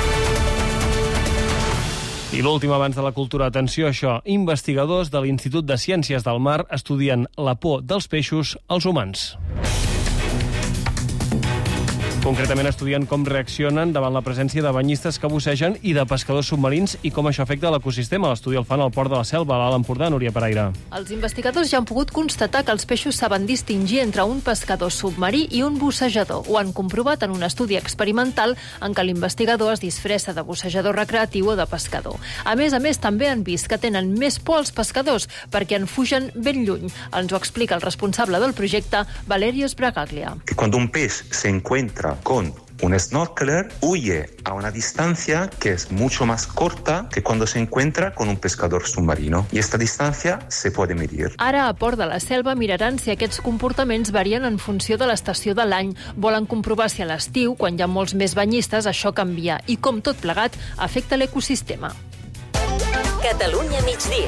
I l'últim abans de la cultura. Atenció a això. Investigadors de l'Institut de Ciències del Mar estudien la por dels peixos als humans. Concretament estudien com reaccionen davant la presència de banyistes que bussegen i de pescadors submarins i com això afecta l'ecosistema. L'estudi el fan al Port de la Selva, a l'Alt Empordà, Núria Pereira. Els investigadors ja han pogut constatar que els peixos saben distingir entre un pescador submarí i un bussejador. Ho han comprovat en un estudi experimental en què l'investigador es disfressa de bussejador recreatiu o de pescador. A més a més, també han vist que tenen més por els pescadors perquè en fugen ben lluny. Ens ho explica el responsable del projecte, Valerio Sbragaglia. Cuando un pez se encuentra con un snorkeler, huye a una distancia que es mucho más corta que cuando se encuentra con un pescador submarino. Y esta distancia se puede medir. Ara, a Port de la Selva, miraran si aquests comportaments varien en funció de l'estació de l'any. Volen comprovar si a l'estiu, quan hi ha molts més banyistes, això canvia i com tot plegat afecta l'ecosistema. Catalunya migdia.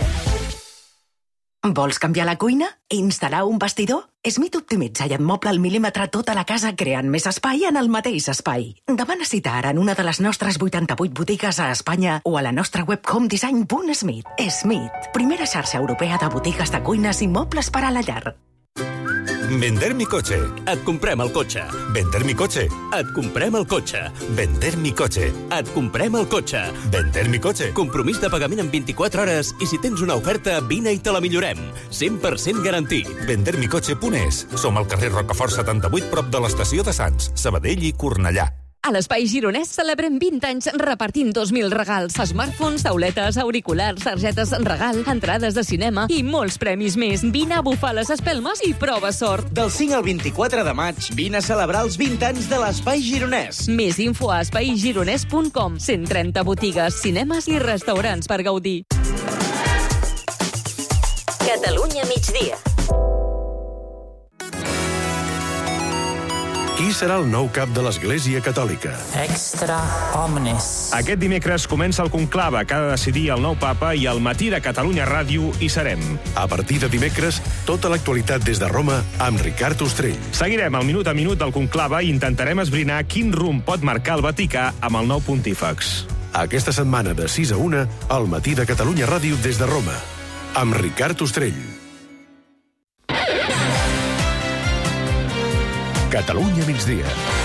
Vols canviar la cuina? Instal·lar un vestidor? Smith optimitza i et mobla al mil·límetre tota la casa creant més espai en el mateix espai. Demana cita ara en una de les nostres vuitanta-vuit botigues a Espanya o a la nostra web homedesign punt smith. Smith, primera xarxa europea de botigues de cuines i mobles per a la llar. Vender mi coche. Et comprem el cotxe. Vender mi coche. Et comprem el cotxe. Vender mi coche. Et comprem el cotxe. Vender mi coche. Compromís de pagament en vint-i-quatre hores i si tens una oferta, vine i te la millorem. cent per cent garantit. vender mi cotxe punt es. Som al carrer Rocafort setanta-vuit, prop de l'estació de Sants, Sabadell i Cornellà. A l'Espai Gironès celebrem vint anys repartint dos mil regals. Smartphones, tauletes, auriculars, targetes regal, entrades de cinema i molts premis més. Vine a bufar les espelmes i prova sort. Del cinc al vint-i-quatre de maig, vine a celebrar els vint anys de l'Espai Gironès. Més info a espai gironès punt com. cent trenta botigues, cinemes i restaurants per gaudir. Catalunya migdia. Qui serà el nou cap de l'Església Catòlica? Extra omnes. Aquest dimecres comença el conclave que ha de decidir el nou papa i al matí de Catalunya Ràdio hi serem. A partir de dimecres, tota l'actualitat des de Roma amb Ricard Ostrell. Seguirem el minut a minut del conclave i intentarem esbrinar quin rumb pot marcar el Vaticà amb el nou pontífex. Aquesta setmana de sis a una, al matí de Catalunya Ràdio des de Roma, amb Ricard Ostrell. Catalunya migdia.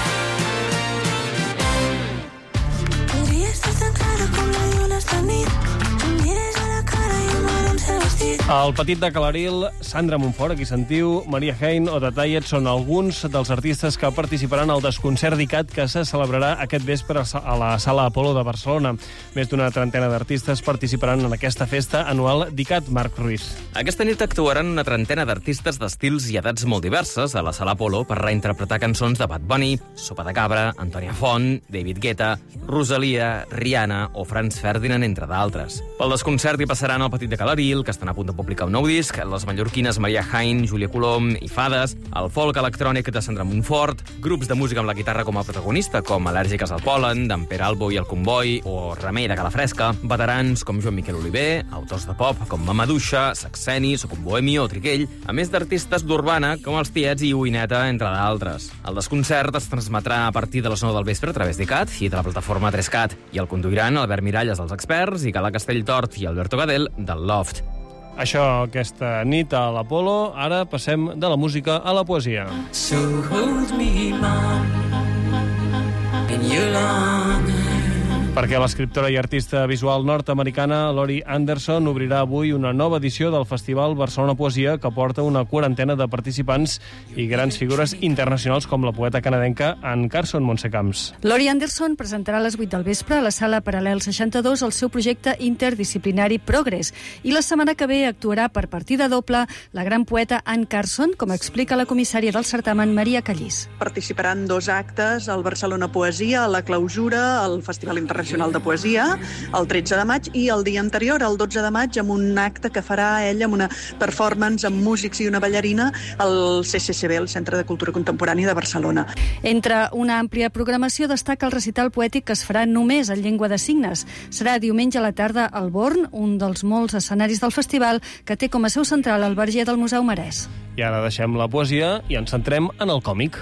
Podria estar tan clara com la lluna esta nit. Em mires a la cara i el mar on s'ha vestit. El Petit de Calaril, Sandra Montfort, aquí sentiu, Maria Hein o Tatayet són alguns dels artistes que participaran al Desconcert d'ICAT que se celebrarà aquest vespre a la Sala Apolo de Barcelona. Més d'una trentena d'artistes participaran en aquesta festa anual d'ICAT. Marc Ruiz. Aquesta nit actuaran una trentena d'artistes d'estils i edats molt diverses a la Sala Apolo per reinterpretar cançons de Bad Bunny, Sopa de Cabra, Antònia Font, David Guetta, Rosalia, Rihanna o Franz Ferdinand, entre d'altres. Pel Desconcert hi passaran el Petit de Calaril, que estan a punt de publicar un nou disc, les mallorquines Maria Hein, Júlia Colom i Fades, el folk electrònic de Sandra Montfort, grups de música amb la guitarra com a protagonista, com Al·lèrgiques al Pol·len, d'en Pere Albo i el Comboi, o Remei de Calafresca, veterans com Joan Miquel Oliver, autors de pop com Mama Duixa, Saxeni, Soc un Bohemi o Triquell, a més d'artistes d'urbana com els Tiets i Uineta, entre d'altres. El Desconcert es transmetrà a partir de les nou del vespre a través d'ICAT i de la plataforma tres cat, i el conduiran Albert Miralles dels Experts i Gala Castelltort i Alberto Gadel del Loft. Això aquesta nit a l'Apolo. Ara passem de la música a la poesia. So hold me, mom, in your long Perquè l'escriptora i artista visual nord-americana Laurie Anderson obrirà avui una nova edició del Festival Barcelona Poesia que porta una quarantena de participants i grans figures internacionals com la poeta canadenca Anne Carson Montse-Camps. Laurie Anderson presentarà a les vuit del vespre a la sala Paral·lel seixanta-dos el seu projecte interdisciplinari Progress i la setmana que ve actuarà per partida doble la gran poeta Anne Carson, com explica la comissària del certamen Maria Callís. Participaran dos actes al Barcelona Poesia, a la clausura, al Festival Internacional de Poesia, el tretze de maig, i el dia anterior, el dotze de maig, amb un acte que farà ella, amb una performance amb músics i una ballarina al C C C B, el Centre de Cultura Contemporània de Barcelona. Entre una àmplia programació destaca el recital poètic que es farà només en llengua de signes. Serà diumenge a la tarda al Born, un dels molts escenaris del festival que té com a seu central el Verger del Museu Marès. I ara deixem la poesia i ens centrem en el còmic.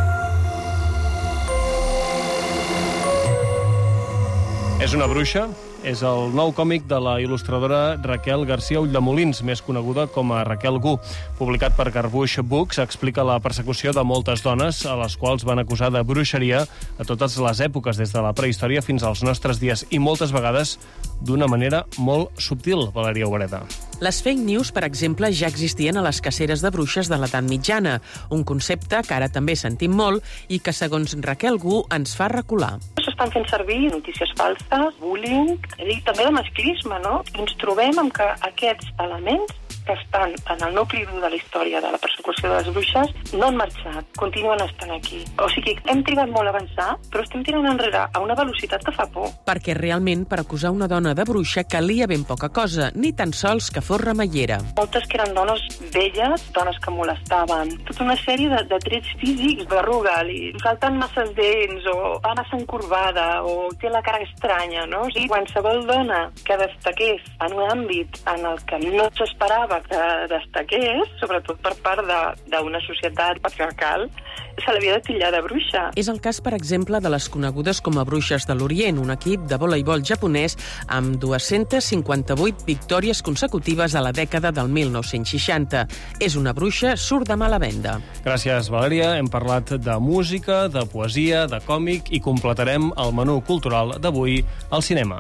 És una bruixa, és el nou còmic de la il·lustradora Raquel García Ulldemolins, més coneguda com a Raquel Gu. Publicat per Garbuix Books, explica la persecució de moltes dones a les quals van acusar de bruixeria a totes les èpoques, des de la prehistòria fins als nostres dies, i moltes vegades d'una manera molt subtil, Valeria Obreda. Les fake news, per exemple, ja existien a les caceres de bruixes de l'edat mitjana, un concepte que ara també sentim molt i que, segons Raquel Gu, ens fa recular. S'estan fent servir notícies falses, bullying, i també de masclisme, no? I ens trobem amb que aquests elements que estan en el nucli dur de la història de la persecució de les bruixes no han marxat, continuen estant aquí. O sigui, hem trigat molt a avançar, però estem tirant enrere a una velocitat que fa por. Perquè realment per acusar una dona de bruixa calia ben poca cosa, ni tan sols que fos remeiera. Moltes que eren dones velles, dones que molestaven, tota una sèrie de, de trets físics, berruga, li falten massa dents, o va massa encorbada, o té la cara estranya, no? O sigui, qualsevol dona que destaqués en un àmbit en el que no s'esperava que destaqués, sobretot per part d'una societat patriarcal, se l'havia de titllar de bruixa. És el cas, per exemple, de les conegudes com a Bruixes de l'Orient, un equip de voleibol japonès amb dues-centes cinquanta-vuit victòries consecutives a la dècada del mil nou-cents seixanta. És una bruixa surt de mala venda. Gràcies, Valeria. Hem parlat de música, de poesia, de còmic i completarem el menú cultural d'avui al cinema.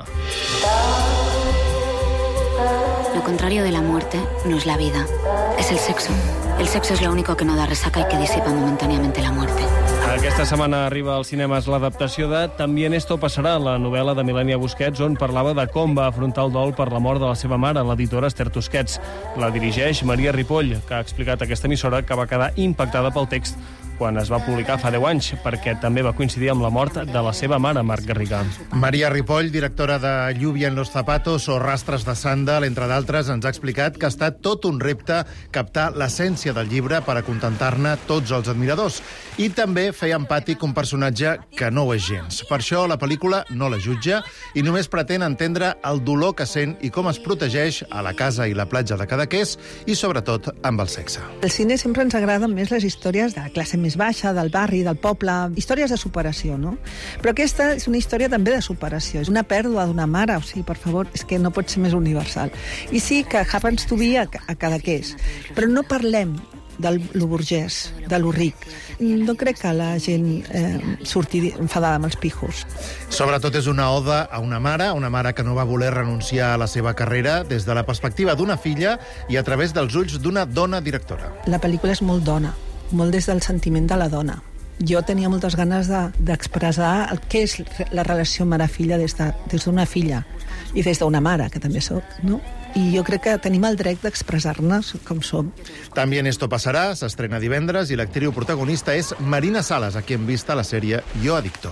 Lo contrario de la muerte no es la vida, es el sexo. El sexo es lo único que no da resaca y que disipa momentáneamente la muerte. Aquesta setmana arriba als cinemes l'adaptació de También esto pasará, la novel·la de Milènia Busquets, on parlava de com va afrontar el dol per la mort de la seva mare, l'editora Esther Tusquets. La dirigeix Maria Ripoll, que ha explicat a aquesta emissora que va quedar impactada pel text quan es va publicar fa deu anys, perquè també va coincidir amb la mort de la seva mare, Marc Garrigà. Maria Ripoll, directora de Lluvia en los zapatos o Rastres de Sandal, entre d'altres, ens ha explicat que ha estat tot un repte captar l'essència del llibre per acontentar-ne tots els admiradors. I també feia empàtic un personatge que no ho és gens. Per això la pel·lícula no la jutja i només pretén entendre el dolor que sent i com es protegeix a la casa i la platja de Cadaqués i, sobretot, amb el sexe. Al cine sempre ens agraden més les històries de la classe més baixa, del barri, del poble, històries de superació, no? Però aquesta és una història també de superació. És una pèrdua d'una mare, o sigui, per favor, és que no pot ser més universal. I sí que happens to be a, a Cadaqués, però no parlem de lo burgès, de lo ric. No crec que la gent eh, surti enfadada amb els pijos. Sobretot és una oda a una mare, una mare que no va voler renunciar a la seva carrera des de la perspectiva d'una filla i a través dels ulls d'una dona directora. La pel·lícula és molt dona, molt des del sentiment de la dona. Jo tenia moltes ganes de, d'expressar el que és la relació mare-filla des, de, des d'una filla i des d'una mare, que també soc, no? I jo crec que tenim el dret d'expressar-nos com som. También esto pasará, s'estrena divendres i l'actriu protagonista és Marina Salas, a qui hem vist a la sèrie Yo Adicto.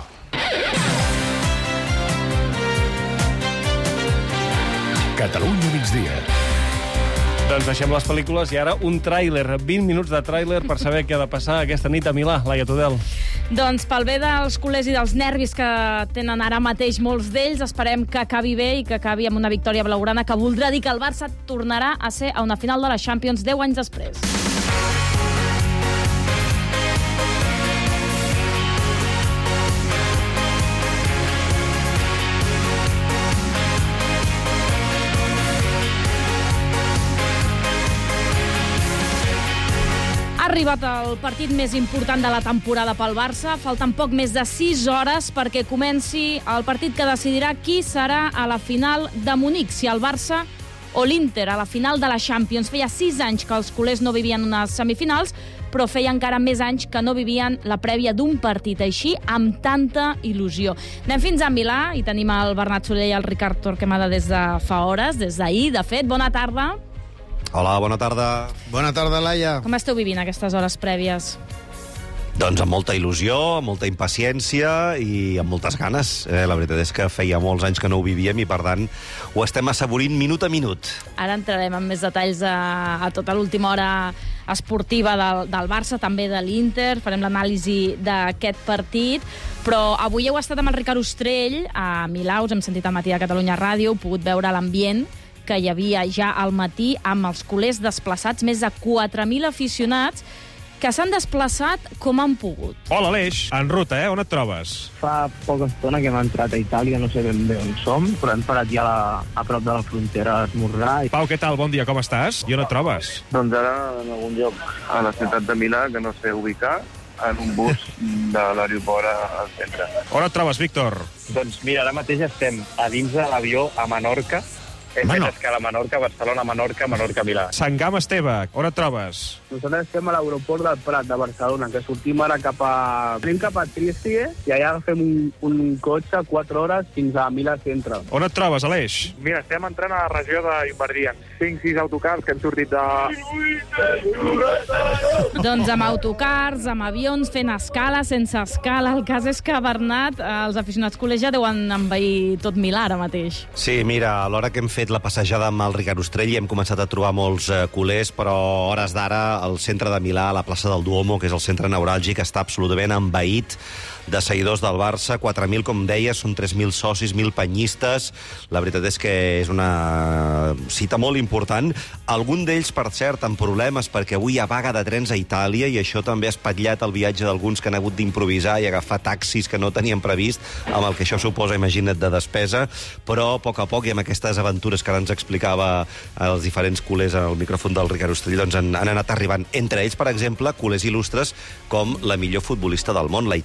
Catalunya migdia. Doncs deixem les pel·lícules i ara un tràiler, vint minuts de tràiler per saber què ha de passar aquesta nit a Milà. Laia Tudel. Doncs pel bé dels culers i dels nervis que tenen ara mateix molts d'ells, esperem que acabi bé i que acabi amb una victòria blaugrana que voldrà dir que el Barça tornarà a ser a una final de la Champions deu anys després. Ha arribat el partit més important de la temporada pel Barça. Falten poc més de sis hores perquè comenci el partit que decidirà qui serà a la final de Munic, si el Barça o l'Inter, a la final de la Champions. Feia sis anys que els culers no vivien unes semifinals, però feia encara més anys que no vivien la prèvia d'un partit així, amb tanta il·lusió. Anem fins a Milà i tenim el Bernat Soler i el Ricard Torquemada des de fa hores, des d'ahir, de fet. Bona tarda. Hola, bona tarda. Bona tarda, Laia. Com esteu vivint aquestes hores prèvies? Doncs amb molta il·lusió, amb molta impaciència i amb moltes ganes. Eh, la veritat és que feia molts anys que no ho vivíem i, per tant, ho estem assaborint minut a minut. Ara entrarem en més detalls a, a tota l'última hora esportiva del, del Barça, també de l'Inter. Farem l'anàlisi d'aquest partit. Però avui heu estat amb el Ricard Ostrell a Milà, us hem sentit al matí a Catalunya Ràdio, heu pogut veure l'ambient que hi havia ja al matí amb els culers desplaçats, més de quatre mil aficionats que s'han desplaçat com han pogut. Hola, Aleix. En ruta, eh? On et trobes? Fa poca estona que hem entrat a Itàlia, no sé ben bé on som, però hem parat ja la, a prop de la frontera a esmorzar. I... Pau, què tal? Bon dia, com estàs? I on et trobes? Doncs ara en algun lloc a la ciutat de Milà, que no sé ubicar, en un bus de l'aeroport al centre. On et trobes, Víctor? Doncs mira, ara mateix estem a dins de l'avió a Menorca. Hem fet escala a Menorca, Barcelona, Menorca, Menorca, Milà. Sant Gam Esteve, on et trobes? Nosaltres estem a l'aeroport del Prat de Barcelona, que sortim ara cap a... Anem cap a Trieste i allà agafem un, un cotxe quatre hores fins a Milà Centre. On et trobes, Aleix? Mira, estem entrant a la regió de Llombardia. cinc sis autocars que han sortit de... Doncs amb autocars, amb avions, fent escala, sense escala. El cas és que, Bernat, els aficionats culers ja deuen envair tot Milà ara mateix. Sí, mira, a l'hora que hem fet la passejada amb el Ricard Ostrell i hem començat a trobar molts eh, culers, però hores d'ara al centre de Milà, a la plaça del Duomo, que és el centre neuràlgic, està absolutament envaït de seguidors del Barça. quatre mil, com deia, són tres mil socis, mil penyistes. La veritat és que és una cita molt important. Algun d'ells, per cert, amb problemes, perquè avui hi ha vaga de trens a Itàlia i això també ha espatllat el viatge d'alguns que han hagut d'improvisar i agafar taxis que no tenien previst, amb el que això suposa, imagina't, de despesa. Però, a poc a poc, i amb aquestes aventures que ara ens explicava els diferents culers al micròfon del Ricard Ostrell, doncs han, han anat arribant. Entre ells, per exemple, culers il·lustres com la millor futbolista del món, l'Aitana Bonmatí,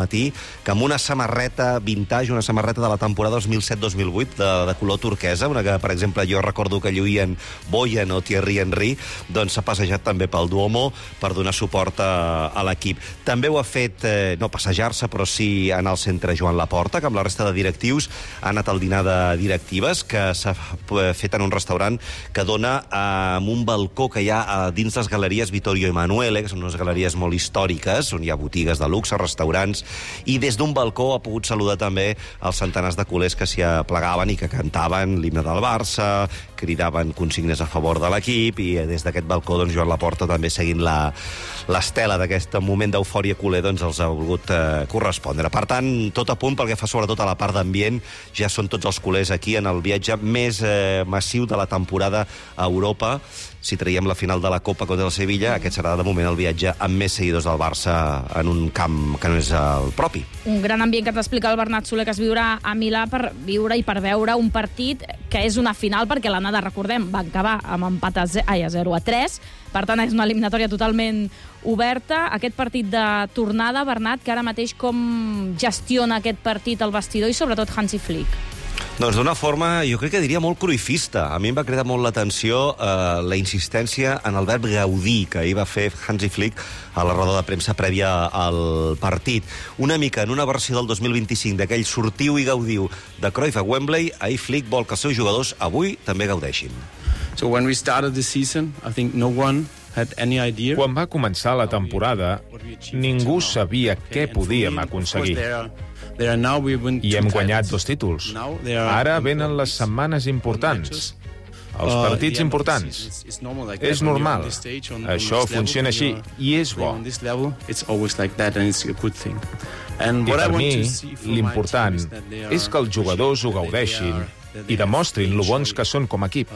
matí, que amb una samarreta vintage, una samarreta de la temporada dos mil set dos mil vuit, de, de color turquesa, una que, per exemple, jo recordo que lluïen Boyan o Thierry Henry, doncs s'ha passejat també pel Duomo per donar suport a, a l'equip. També ho ha fet, eh, no passejar-se, però sí anar al centre Joan Laporta, que amb la resta de directius ha anat al dinar de directives, que s'ha fet en un restaurant que dona eh, amb un balcó que hi ha a dins les galeries Vittorio Emanuele, que són unes galeries molt històriques, on hi ha botigues de luxe, restaurants, i des d'un balcó ha pogut saludar també els centenars de culers que s'hi aplegaven i que cantaven l'himne del Barça, cridaven consignes a favor de l'equip, i des d'aquest balcó doncs, Joan Laporta, també seguint la, l'estela d'aquest moment d'eufòria culer, doncs els ha volgut eh, correspondre. Per tant, tot a punt pel que fa sobretot a la part d'ambient, ja són tots els culers aquí en el viatge més eh, massiu de la temporada a Europa. Si traiem la final de la Copa contra el Sevilla, aquest serà de moment el viatge amb més seguidors del Barça en un camp que no és el propi. Un gran ambient que t'explica el Bernat Soler, que es viurà a Milà per viure i per veure un partit que és una final, perquè l'anada, recordem, va acabar amb empat a zero a tres, per tant és una eliminatòria totalment oberta. Aquest partit de tornada, Bernat, que ara mateix com gestiona aquest partit el vestidor i sobretot Hansi Flick? Doncs d'una forma, jo crec que diria molt cruifista. A mi em va cridar molt l'atenció eh, la insistència en el verb gaudir, que ahir va fer Hansi Flick a la roda de premsa prèvia al partit. Una mica en una versió del dos mil vint-i-cinc d'aquell sortiu i gaudiu de Cruyff a Wembley, ahir Flick vol que els seus jugadors avui també gaudeixin. So when we started the season, I think no one had any idea. Quan va començar la temporada, ningú sabia què podíem aconseguir. I hem guanyat dos títols. Ara venen les setmanes importants, els partits importants. És normal. Això funciona així, i és bo. I per mi, l'important és que els jugadors ho gaudeixin i demostrin lo bons que són com a equip.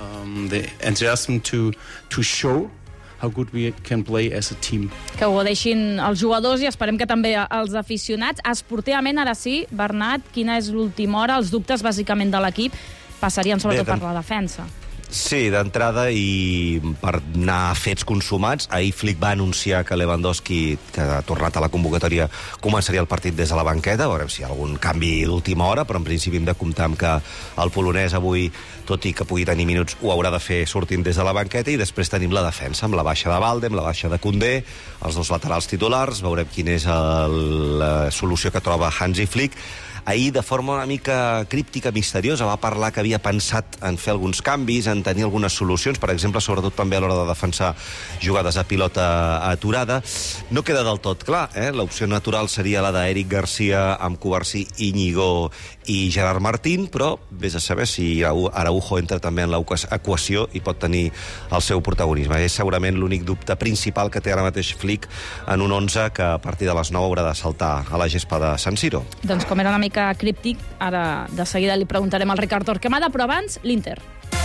how good we can play as a team. Que ho deixin els jugadors i esperem que també els aficionats. Esportivament, ara sí, Bernat, quina és l'última hora? Els dubtes, bàsicament, de l'equip passarien sobretot Bé, per la defensa. Sí, d'entrada, i per anar a fets consumats, ahir Flick va anunciar que Lewandowski, que ha tornat a la convocatòria, començaria el partit des de la banqueta. Veurem si hi ha algun canvi d'última hora, però en principi hem de comptar amb que el polonès avui, tot i que pugui tenir minuts, ho haurà de fer sortint des de la banqueta, i després tenim la defensa, amb la baixa de Balde, amb la baixa de Koundé, els dos laterals titulars. Veurem quina és el, la solució que troba Hansi Flick. Ahir, de forma una mica críptica, misteriosa, va parlar que havia pensat en fer alguns canvis, en tenir algunes solucions, per exemple, sobretot també a l'hora de defensar jugades a pilota aturada. No queda del tot clar, eh? L'opció natural seria la d'Eric Garcia amb Cubarsí, Íñigo i Gerard Martín, però vés a saber si Araujo entra també en l'equació i pot tenir el seu protagonisme. És segurament l'únic dubte principal que té ara mateix Flick en un onze que a partir de les nou haurà de saltar a la gespa de San Siro. Doncs com era una mica críptic, ara de seguida li preguntarem al Ricard Torquemada, però abans l'Inter.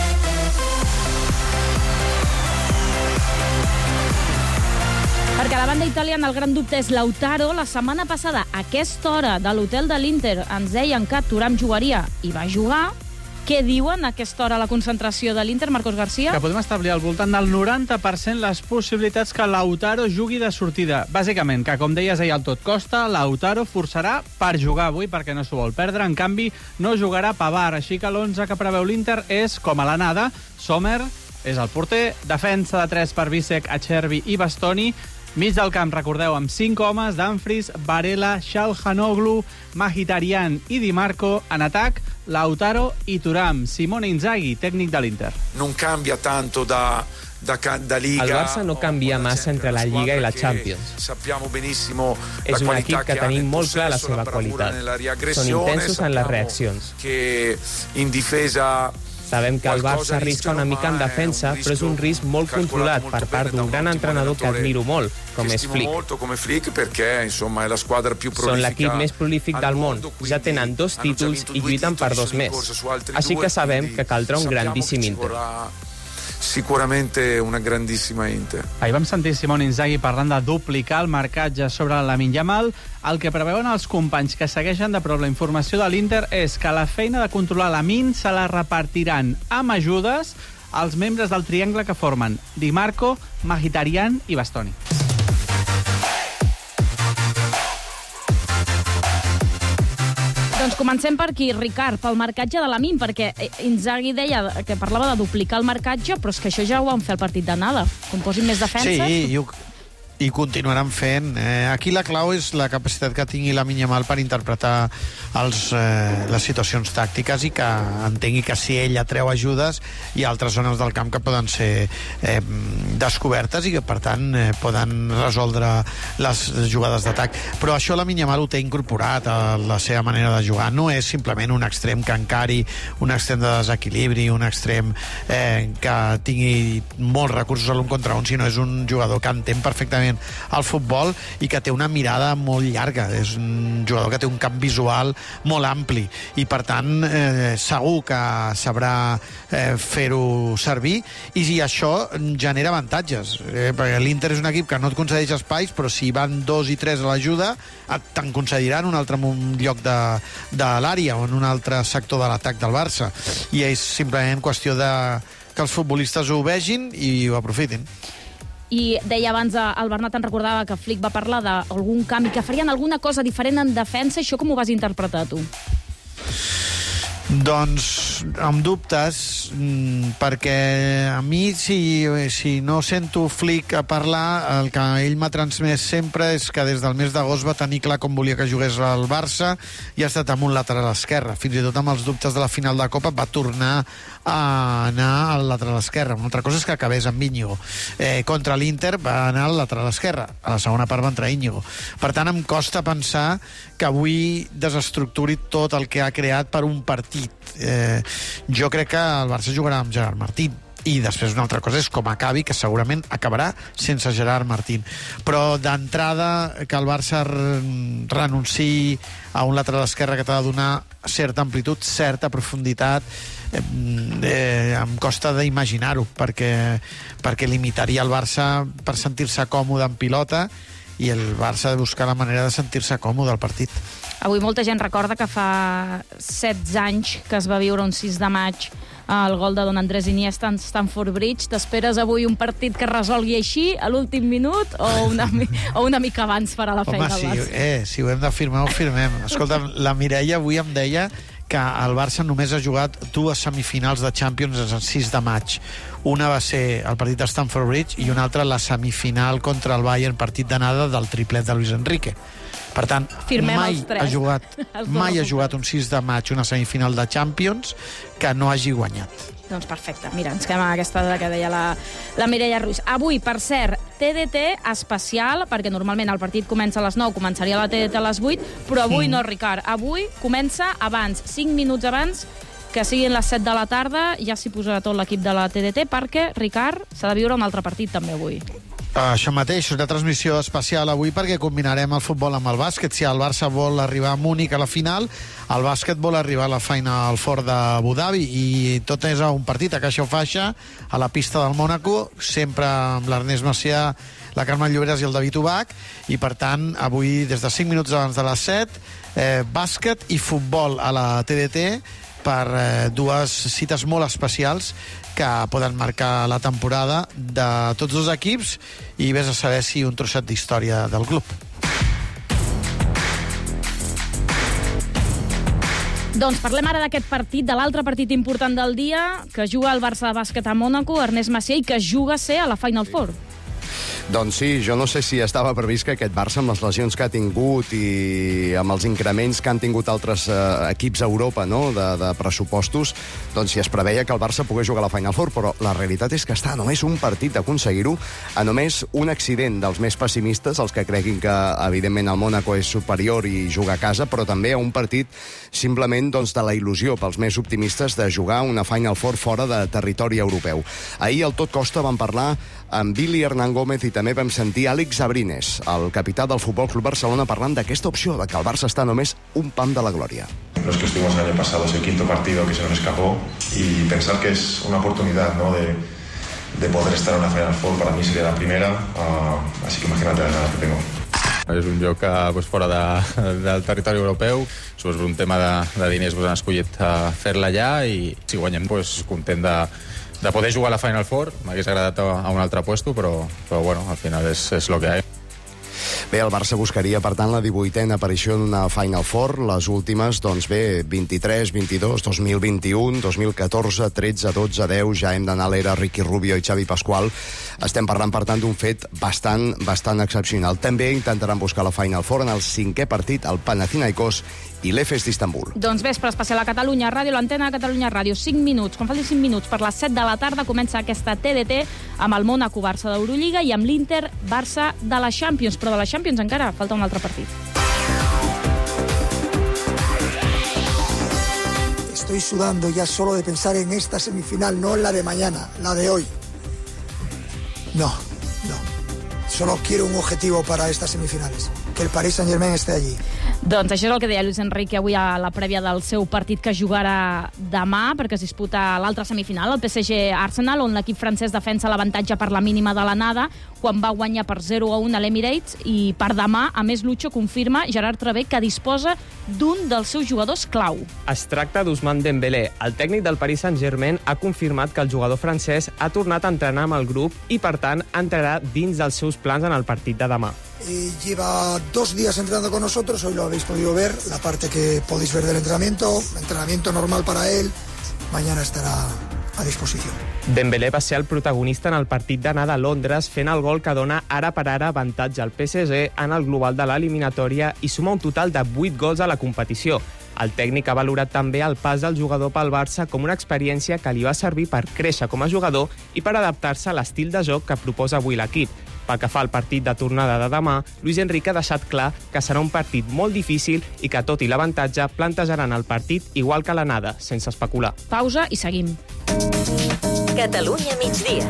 Perquè a la banda italiana el gran dubte és Lautaro. La setmana passada, a aquesta hora de l'hotel de l'Inter, ens deien que Thuram jugaria i va jugar. Què diuen a aquesta hora a la concentració de l'Inter, Marcos García? Que podem establir al voltant del noranta per cent les possibilitats que Lautaro jugui de sortida. Bàsicament, que com deies ahir al Tot Costa, Lautaro forçarà per jugar avui perquè no s'ho vol perdre. En canvi, no jugarà Pavard. Així que l'onze que preveu l'Inter és, com a l'anada, Sommer és el porter, defensa de tres per Bisek, Acerbi i Bastoni. Mig del camp, recordeu, amb cinc homes, Dumfries, Varela, Çalhanoğlu, Mkhitaryan i Di Marco. En atac, Lautaro i Thuram. Simone Inzaghi, tècnic de l'Inter. Non cambia tanto da, da, da Liga. El Barça no canvia massa entre la Lliga i la Champions. Sappiamo benissimo És un equip que tenim molt clar la seva qualitat. Són intensos en les reaccions. Que in difesa Sabem que el Barça arrisca una mica en defensa, però és un risc molt controlat per part d'un gran entrenador que admiro molt, com és Flick. Són l'equip més prolífic del món, ja tenen dos títols i lluiten per dos més. Així que sabem que caldrà un grandíssim Inter. Sicuramente una grandissima Inter. Ahir vam sentir Simone Inzaghi parlant de duplicar el marcatge sobre Lamine Yamal. El que preveuen els companys que segueixen de prop la informació de l'Inter és que la feina de controlar Lamine se la repartiran amb ajudes als membres del triangle que formen Di Marco, Mkhitaryan i Bastoni. Doncs comencem per aquí, Ricard, pel marcatge de l'Amin, perquè Inzaghi deia que parlava de duplicar el marcatge, però és que això ja ho van fer al partit d'anada. Com posin més defenses... Sí, i ho, i continuaran fent. Eh, aquí la clau és la capacitat que tingui Lamine Yamal per interpretar els, eh, les situacions tàctiques i que entengui que si ell atreu ajudes hi ha altres zones del camp que poden ser eh, descobertes i que per tant eh, poden resoldre les jugades d'atac. Però això Lamine Yamal ho té incorporat a la seva manera de jugar. No és simplement un extrem que encari, un extrem de desequilibri, un extrem eh, que tingui molts recursos a l'un contra un, sinó és un jugador que entén perfectament al futbol i que té una mirada molt llarga. És un jugador que té un camp visual molt ampli i per tant eh, segur que sabrà eh, fer-ho servir i si això genera avantatges, eh, perquè l'Inter és un equip que no et concedeix espais, però si van dos i tres a l'ajuda te'n concediran un altre lloc de, de l'àrea o en un altre sector de l'atac del Barça i és simplement qüestió de que els futbolistes ho vegin i ho aprofitin. I deia abans, el Bernat en recordava que Flick va parlar d'algun canvi, que farien alguna cosa diferent en defensa. Això com ho vas interpretar, tu? Doncs amb dubtes, perquè a mi si, si no sento Flick a parlar, el que ell m'ha transmès sempre és que des del mes d'agost va tenir clar com volia que jugués el Barça i ha estat amb un lateral esquerre. Fins i tot amb els dubtes de la final de Copa va tornar a anar al lateral esquerre. Una altra cosa és que acabés amb Íñigo. Eh, contra l'Inter va anar al lateral esquerre. A la segona part va entrar Íñigo. Per tant, em costa pensar que avui desestructuri tot el que ha creat per un partit. Eh, jo crec que el Barça jugarà amb Gerard Martín i després una altra cosa és com acabi, que segurament acabarà sense Gerard Martín, però d'entrada que el Barça renunciï a un lateral esquerre que t'ha de donar certa amplitud, certa profunditat, eh, eh, em costa d'imaginar-ho perquè, perquè limitaria el Barça per sentir-se còmode en pilota i el Barça ha de buscar la manera de sentir-se còmode al partit. Avui molta gent recorda que fa setze anys que es va viure un sis de maig el gol de Don Andrés Iniesta en Stamford Bridge. T'esperes avui un partit que resolgui així a l'últim minut o una, o una mica abans farà la feina? Home, si, eh, si ho hem de firmar, ho firmem. Escolta, la Mireia avui em deia que el Barça només ha jugat dues semifinals de Champions el sis de maig. Una va ser el partit de Stamford Bridge i una altra la semifinal contra el Bayern, partit d'anada del triplet de Luis Enrique. Per tant, Firmem mai ha jugat, mai ha jugat un sis de maig una semifinal de Champions que no hagi guanyat. Doncs perfecte. Mira, ens quedem amb aquesta dada que deia la, la Mireia Ruiz. Avui, per cert, T D T especial, perquè normalment el partit comença a les nou, començaria la T D T a les vuit, però avui no, Ricard. Avui comença abans, cinc minuts abans, que siguin les set de la tarda, ja s'hi posarà tot l'equip de la T D T, perquè, Ricard, s'ha de viure un altre partit també avui. Això mateix, una transmissió especial avui perquè combinarem el futbol amb el bàsquet. Si el Barça vol arribar a Múnich a la final, el bàsquet vol arribar a la Final Four d'Abu Dhabi i tot és a un partit a caixa o faixa a la pista del Mònaco, sempre amb l'Ernest Macià, la Carme Lloberas i el David Ubach, i per tant avui des de cinc minuts abans de les set eh, bàsquet i futbol a la T D T per eh, dues cites molt especials que poden marcar la temporada de tots dos equips i vés a saber si un trosset d'història del club. Doncs parlem ara d'aquest partit, de l'altre partit important del dia, que juga el Barça de bàsquet a Mònaco, Ernest Macià, i que juga a ser a la Final Four. Doncs sí, jo no sé si estava previst que aquest Barça, amb les lesions que ha tingut i amb els increments que han tingut altres eh, equips a Europa, no?, de, de pressupostos, doncs si es preveia que el Barça pogués jugar a la Final Four, però la realitat és que està a només un partit d'aconseguir-ho, a només un accident dels més pessimistes, els que creguin que, evidentment, el Mònaco és superior i juga a casa, però també a un partit simplement doncs, de la il·lusió pels més optimistes de jugar una Final Four fora de territori europeu. Ahir al Tot Costa vam parlar amb Billy Hernán Gómez i també vam sentir Àlex Abrines, el capità del Futbol Club Barcelona, parlant d'aquesta opció de que el Barça està només un pam de la glòria. Los que estuvimos el año pasado es el quinto partido que se nos escapó y pensar que es una oportunidad, ¿no?, de, de poder estar en una Final Four para mí sería la primera, uh, así que imagínate las ganas que tengo. És un joc que, pues, fora de, del territori europeu, per un tema de, de diners pues, han escollit uh, fer-la allà i si guanyem pues, content de, de poder jugar a la Final Four. M'hagués agradat a, a un altre puesto, però, però bueno, al final és, és lo que hi ha. Bé, el Barça buscaria, per tant, la divuitena aparició en una Final Four. Les últimes, doncs bé, vint-i-tres, vint-i-dos, dos mil vint-i-un, dos mil catorze, tretze, dotze, deu, ja hem d'anar a l'era Ricky Rubio i Xavi Pasqual. Estem parlant, per tant, d'un fet bastant, bastant excepcional. També intentaran buscar la Final Four en el cinquè partit, el Panathinaikos i l'E F E S d'Istanbul. Doncs vespre especial a Catalunya Ràdio, l'antena de Catalunya Ràdio, cinc minuts. Quan falti cinc minuts per les set de la tarda comença aquesta T D T amb el Mónaco Barça d'Eurolliga i amb l'Inter Barça de la Champions. Però de la Champions encara falta un altre partit. Estoy sudando ya solo de pensar en esta semifinal, no en la de mañana, la de hoy. No, no. Solo quiero un objetivo para estas semifinales, que el Paris Saint-Germain esté allí. Doncs això és el que deia Luis Enrique avui a la prèvia del seu partit que jugarà demà, perquè es disputa l'altra semifinal, el P S G-Arsenal, on l'equip francès defensa l'avantatge per la mínima de l'anada, quan va guanyar per zero a un a l'Emirates, i per demà, a més, Lucho confirma Gerard Travé que disposa d'un dels seus jugadors clau. Es tracta d'Ousmane Dembélé. El tècnic del Paris Saint-Germain ha confirmat que el jugador francès ha tornat a entrenar amb el grup i, per tant, entrarà dins dels seus plans en el partit de demà. Eh, lleva dos días entrenando con nosotros, hoy lo habéis podido ver, la parte que podéis ver del entrenamiento, entrenamiento normal para él, mañana estará a disposició. Dembélé va ser el protagonista en el partit d'anada a Londres, fent el gol que dona ara per ara avantatge al P S G en el global de l'eliminatòria i suma un total de vuit gols a la competició. El tècnic ha valorat també el pas del jugador pel Barça com una experiència que li va servir per créixer com a jugador i per adaptar-se a l'estil de joc que proposa avui l'equip. Pel que fa al partit de tornada de demà, Luis Enrique ha deixat clar que serà un partit molt difícil i que, tot i l'avantatge, plantejaran el partit igual que l'anada, sense especular. Pausa i seguim. Catalunya migdia.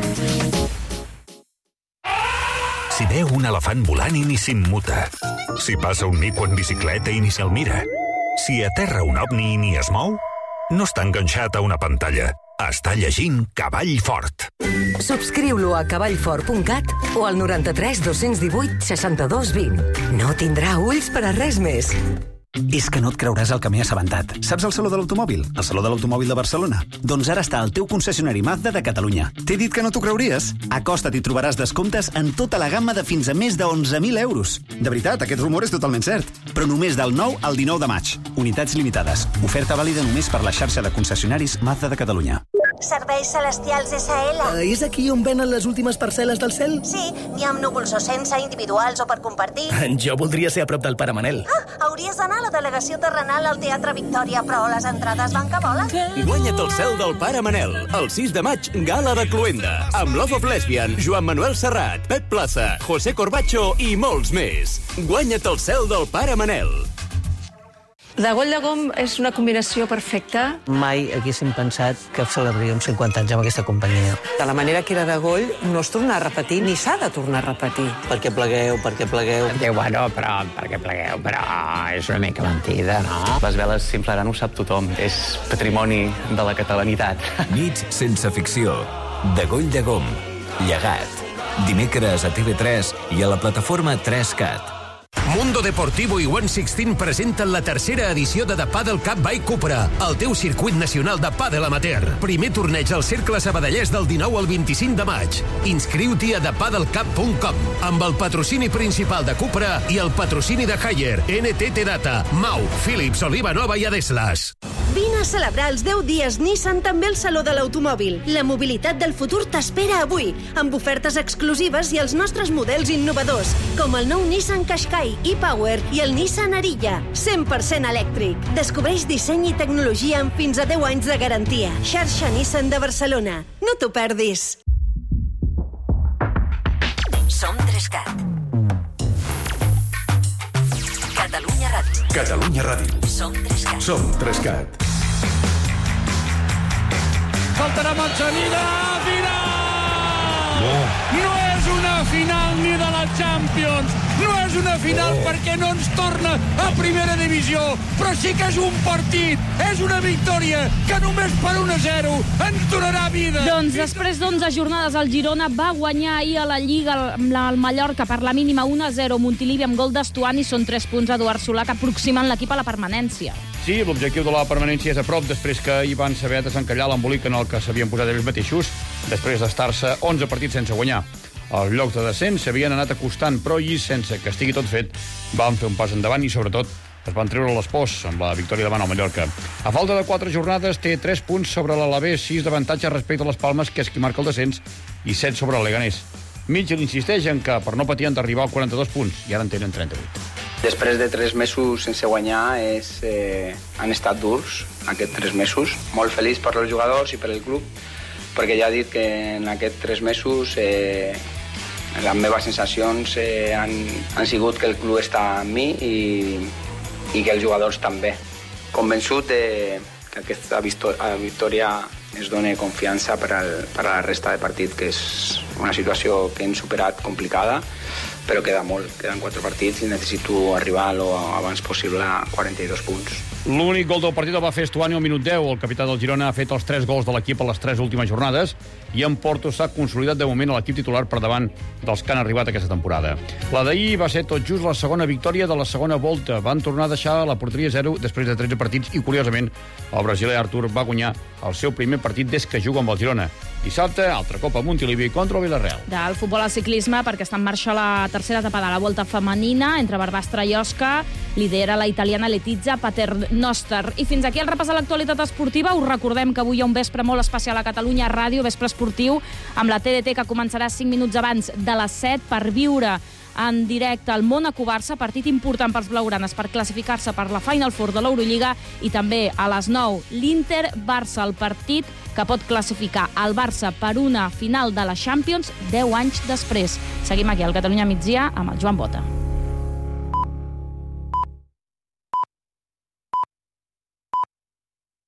Si veu un elefant volant i ni s'immuta. Si passa un mico en bicicleta i ni se'l mira. Si aterra un ovni i ni es mou, no està enganxat a una pantalla. Està llegint Cavall Fort. Subscriu-lo a cavallfort punt cat o al noranta-tres dos-cents divuit seixanta-dos vint. No tindrà ulls per a res més. És que no et creuràs el que m'he assabentat. Saps el Saló de l'Automòbil? El Saló de l'Automòbil de Barcelona? Doncs ara està el teu concessionari Mazda de Catalunya. T'he dit que no t'ho creuries? Acosta't i trobaràs descomptes en tota la gamma de fins a més de onze mil euros. De veritat, aquest rumor és totalment cert. Però només del nou al dinou de maig. Unitats limitades. Oferta vàlida només per la xarxa de concessionaris Mazda de Catalunya. Serveis Celestials S L. Uh, és aquí on venen les últimes parcel·les del cel? Sí, n'hi ha amb núvols o sense, individuals o per compartir. Jo voldria ser a prop del Pare Manel. Ah, hauries d'anar a la delegació terrenal al Teatre Victòria, però les entrades van que volen. Guanya't el cel del Pare Manel. El sis de maig, gala de Cluenda. Amb Love of Lesbian, Joan Manuel Serrat, Pep Plaza, José Corbacho i molts més. Guanya't el cel del Pare Manel. De Goll de Gom és una combinació perfecta. Mai haguéssim pensat que celebraríem cinquanta anys amb aquesta companyia. De la manera que era de Goll, no es torna a repetir, ni s'ha de tornar a repetir. Per què plegueu, per què plegueu? Perquè, bueno, però, per què plegueu, però és una mica mentida, no? Les veles s'inflaran, ho sap tothom. És patrimoni de la catalanitat. Nits sense ficció. De Goll de Gom. Llegat. Dimecres a T V tres i a la plataforma tres cat. Mundo Deportivo i One Sixteen presenten la tercera edició de The Padel Cup by Cupra, el teu circuit nacional de pàdel amateur. Primer torneig al Cercle Sabadellès del dinou al vint-i-cinc de maig. Inscriu-t'hi a the padel cup punt com amb el patrocini principal de Cupra i el patrocini de Haier, N T T Data, Mau, Philips, Oliva Nova i Adeslas. Vine a celebrar els deu dies Nissan també al Saló de l'Automòbil. La mobilitat del futur t'espera avui, amb ofertes exclusives i els nostres models innovadors, com el nou Nissan Qashqai e-Power i el Nissan Ariya, cent per cent elèctric. Descobreix disseny i tecnologia amb fins a deu anys de garantia. Xarxa Nissan de Barcelona. No t'ho perdis. Som tres cat. Catalunya Ràdio. Catalunya Ràdio. Som tres cat. Som tres cat. Faltarà Manzanida, final! No. No és una final ni de la Champions, no és una final perquè no ens torna a primera divisió, però sí que és un partit, és una victòria que només per un a zero ens donarà vida. Doncs després d'onze jornades el Girona va guanyar ahir a la Lliga el Mallorca per la mínima un a zero. Montilivi amb gol d'Estuani, són tres punts a Eduard Solà que aproximen l'equip a la permanència. Sí, l'objectiu de la permanència és a prop després que hi van saber desencallar l'embolic en el que s'havien posat ells mateixos després d'estar-se onze partits sense guanyar. Els llocs de descens s'havien anat acostant, però i sense que estigui tot fet, van fer un pas endavant i, sobretot, es van treure les pors amb la victòria davant el Mallorca. A falta de quatre jornades té tres punts sobre l'Alavés, sis d'avantatge respecte a les Palmes, que és qui marca el descens, i set sobre el Leganés. Mitchell insisteix en que per no patir han d'arribar als quaranta-dos punts, i ara en tenen trenta-vuit. Després de tres mesos sense guanyar, és, eh, han estat durs aquests tres mesos. Molt feliç per els jugadors i per el club, perquè ja he dit que en aquests tres mesos eh, les meves sensacions eh, han, han sigut que el club està amb mi i, i que els jugadors també. Convençut de que aquesta victòria ens dona confiança per, al, per a la resta de partit, que és una situació que hem superat complicada, però queda molt. Queden quatre partits i necessito arribar lo abans possible a quaranta-dos punts. L'únic gol del partit el va fer Estuani al minut deu. El capità del Girona ha fet els tres gols de l'equip a les tres últimes jornades i en Porto s'ha consolidat de moment a l'equip titular per davant dels que han arribat aquesta temporada. La d'ahir va ser tot just la segona victòria de la segona volta. Van tornar a deixar la porteria zero després de tretze partits i, curiosament, el brasiler Artur va guanyar el seu primer partit des que juga amb el Girona. Dissabte, altra copa a Montilivi contra el Villarreal. Del futbol al ciclisme, perquè està en marxa la tercera etapa de la Volta femenina entre Barbastre i Osca. Lidera la italiana Letizia Paternoster. I fins aquí el repàs de l'actualitat esportiva. Us recordem que avui hi ha un vespre molt especial a Catalunya Ràdio, vespre esportiu, amb la T D T, que començarà cinc minuts abans de les set per viure en directe al Mónaco-Barça, partit important pels blaugranes per classificar-se per la Final Four de l'Eurolliga, i també a les nou l'Inter-Barça, el partit que pot classificar el Barça per una final de la Champions deu anys després. Seguim aquí al Catalunya Migdia amb el Joan Bota.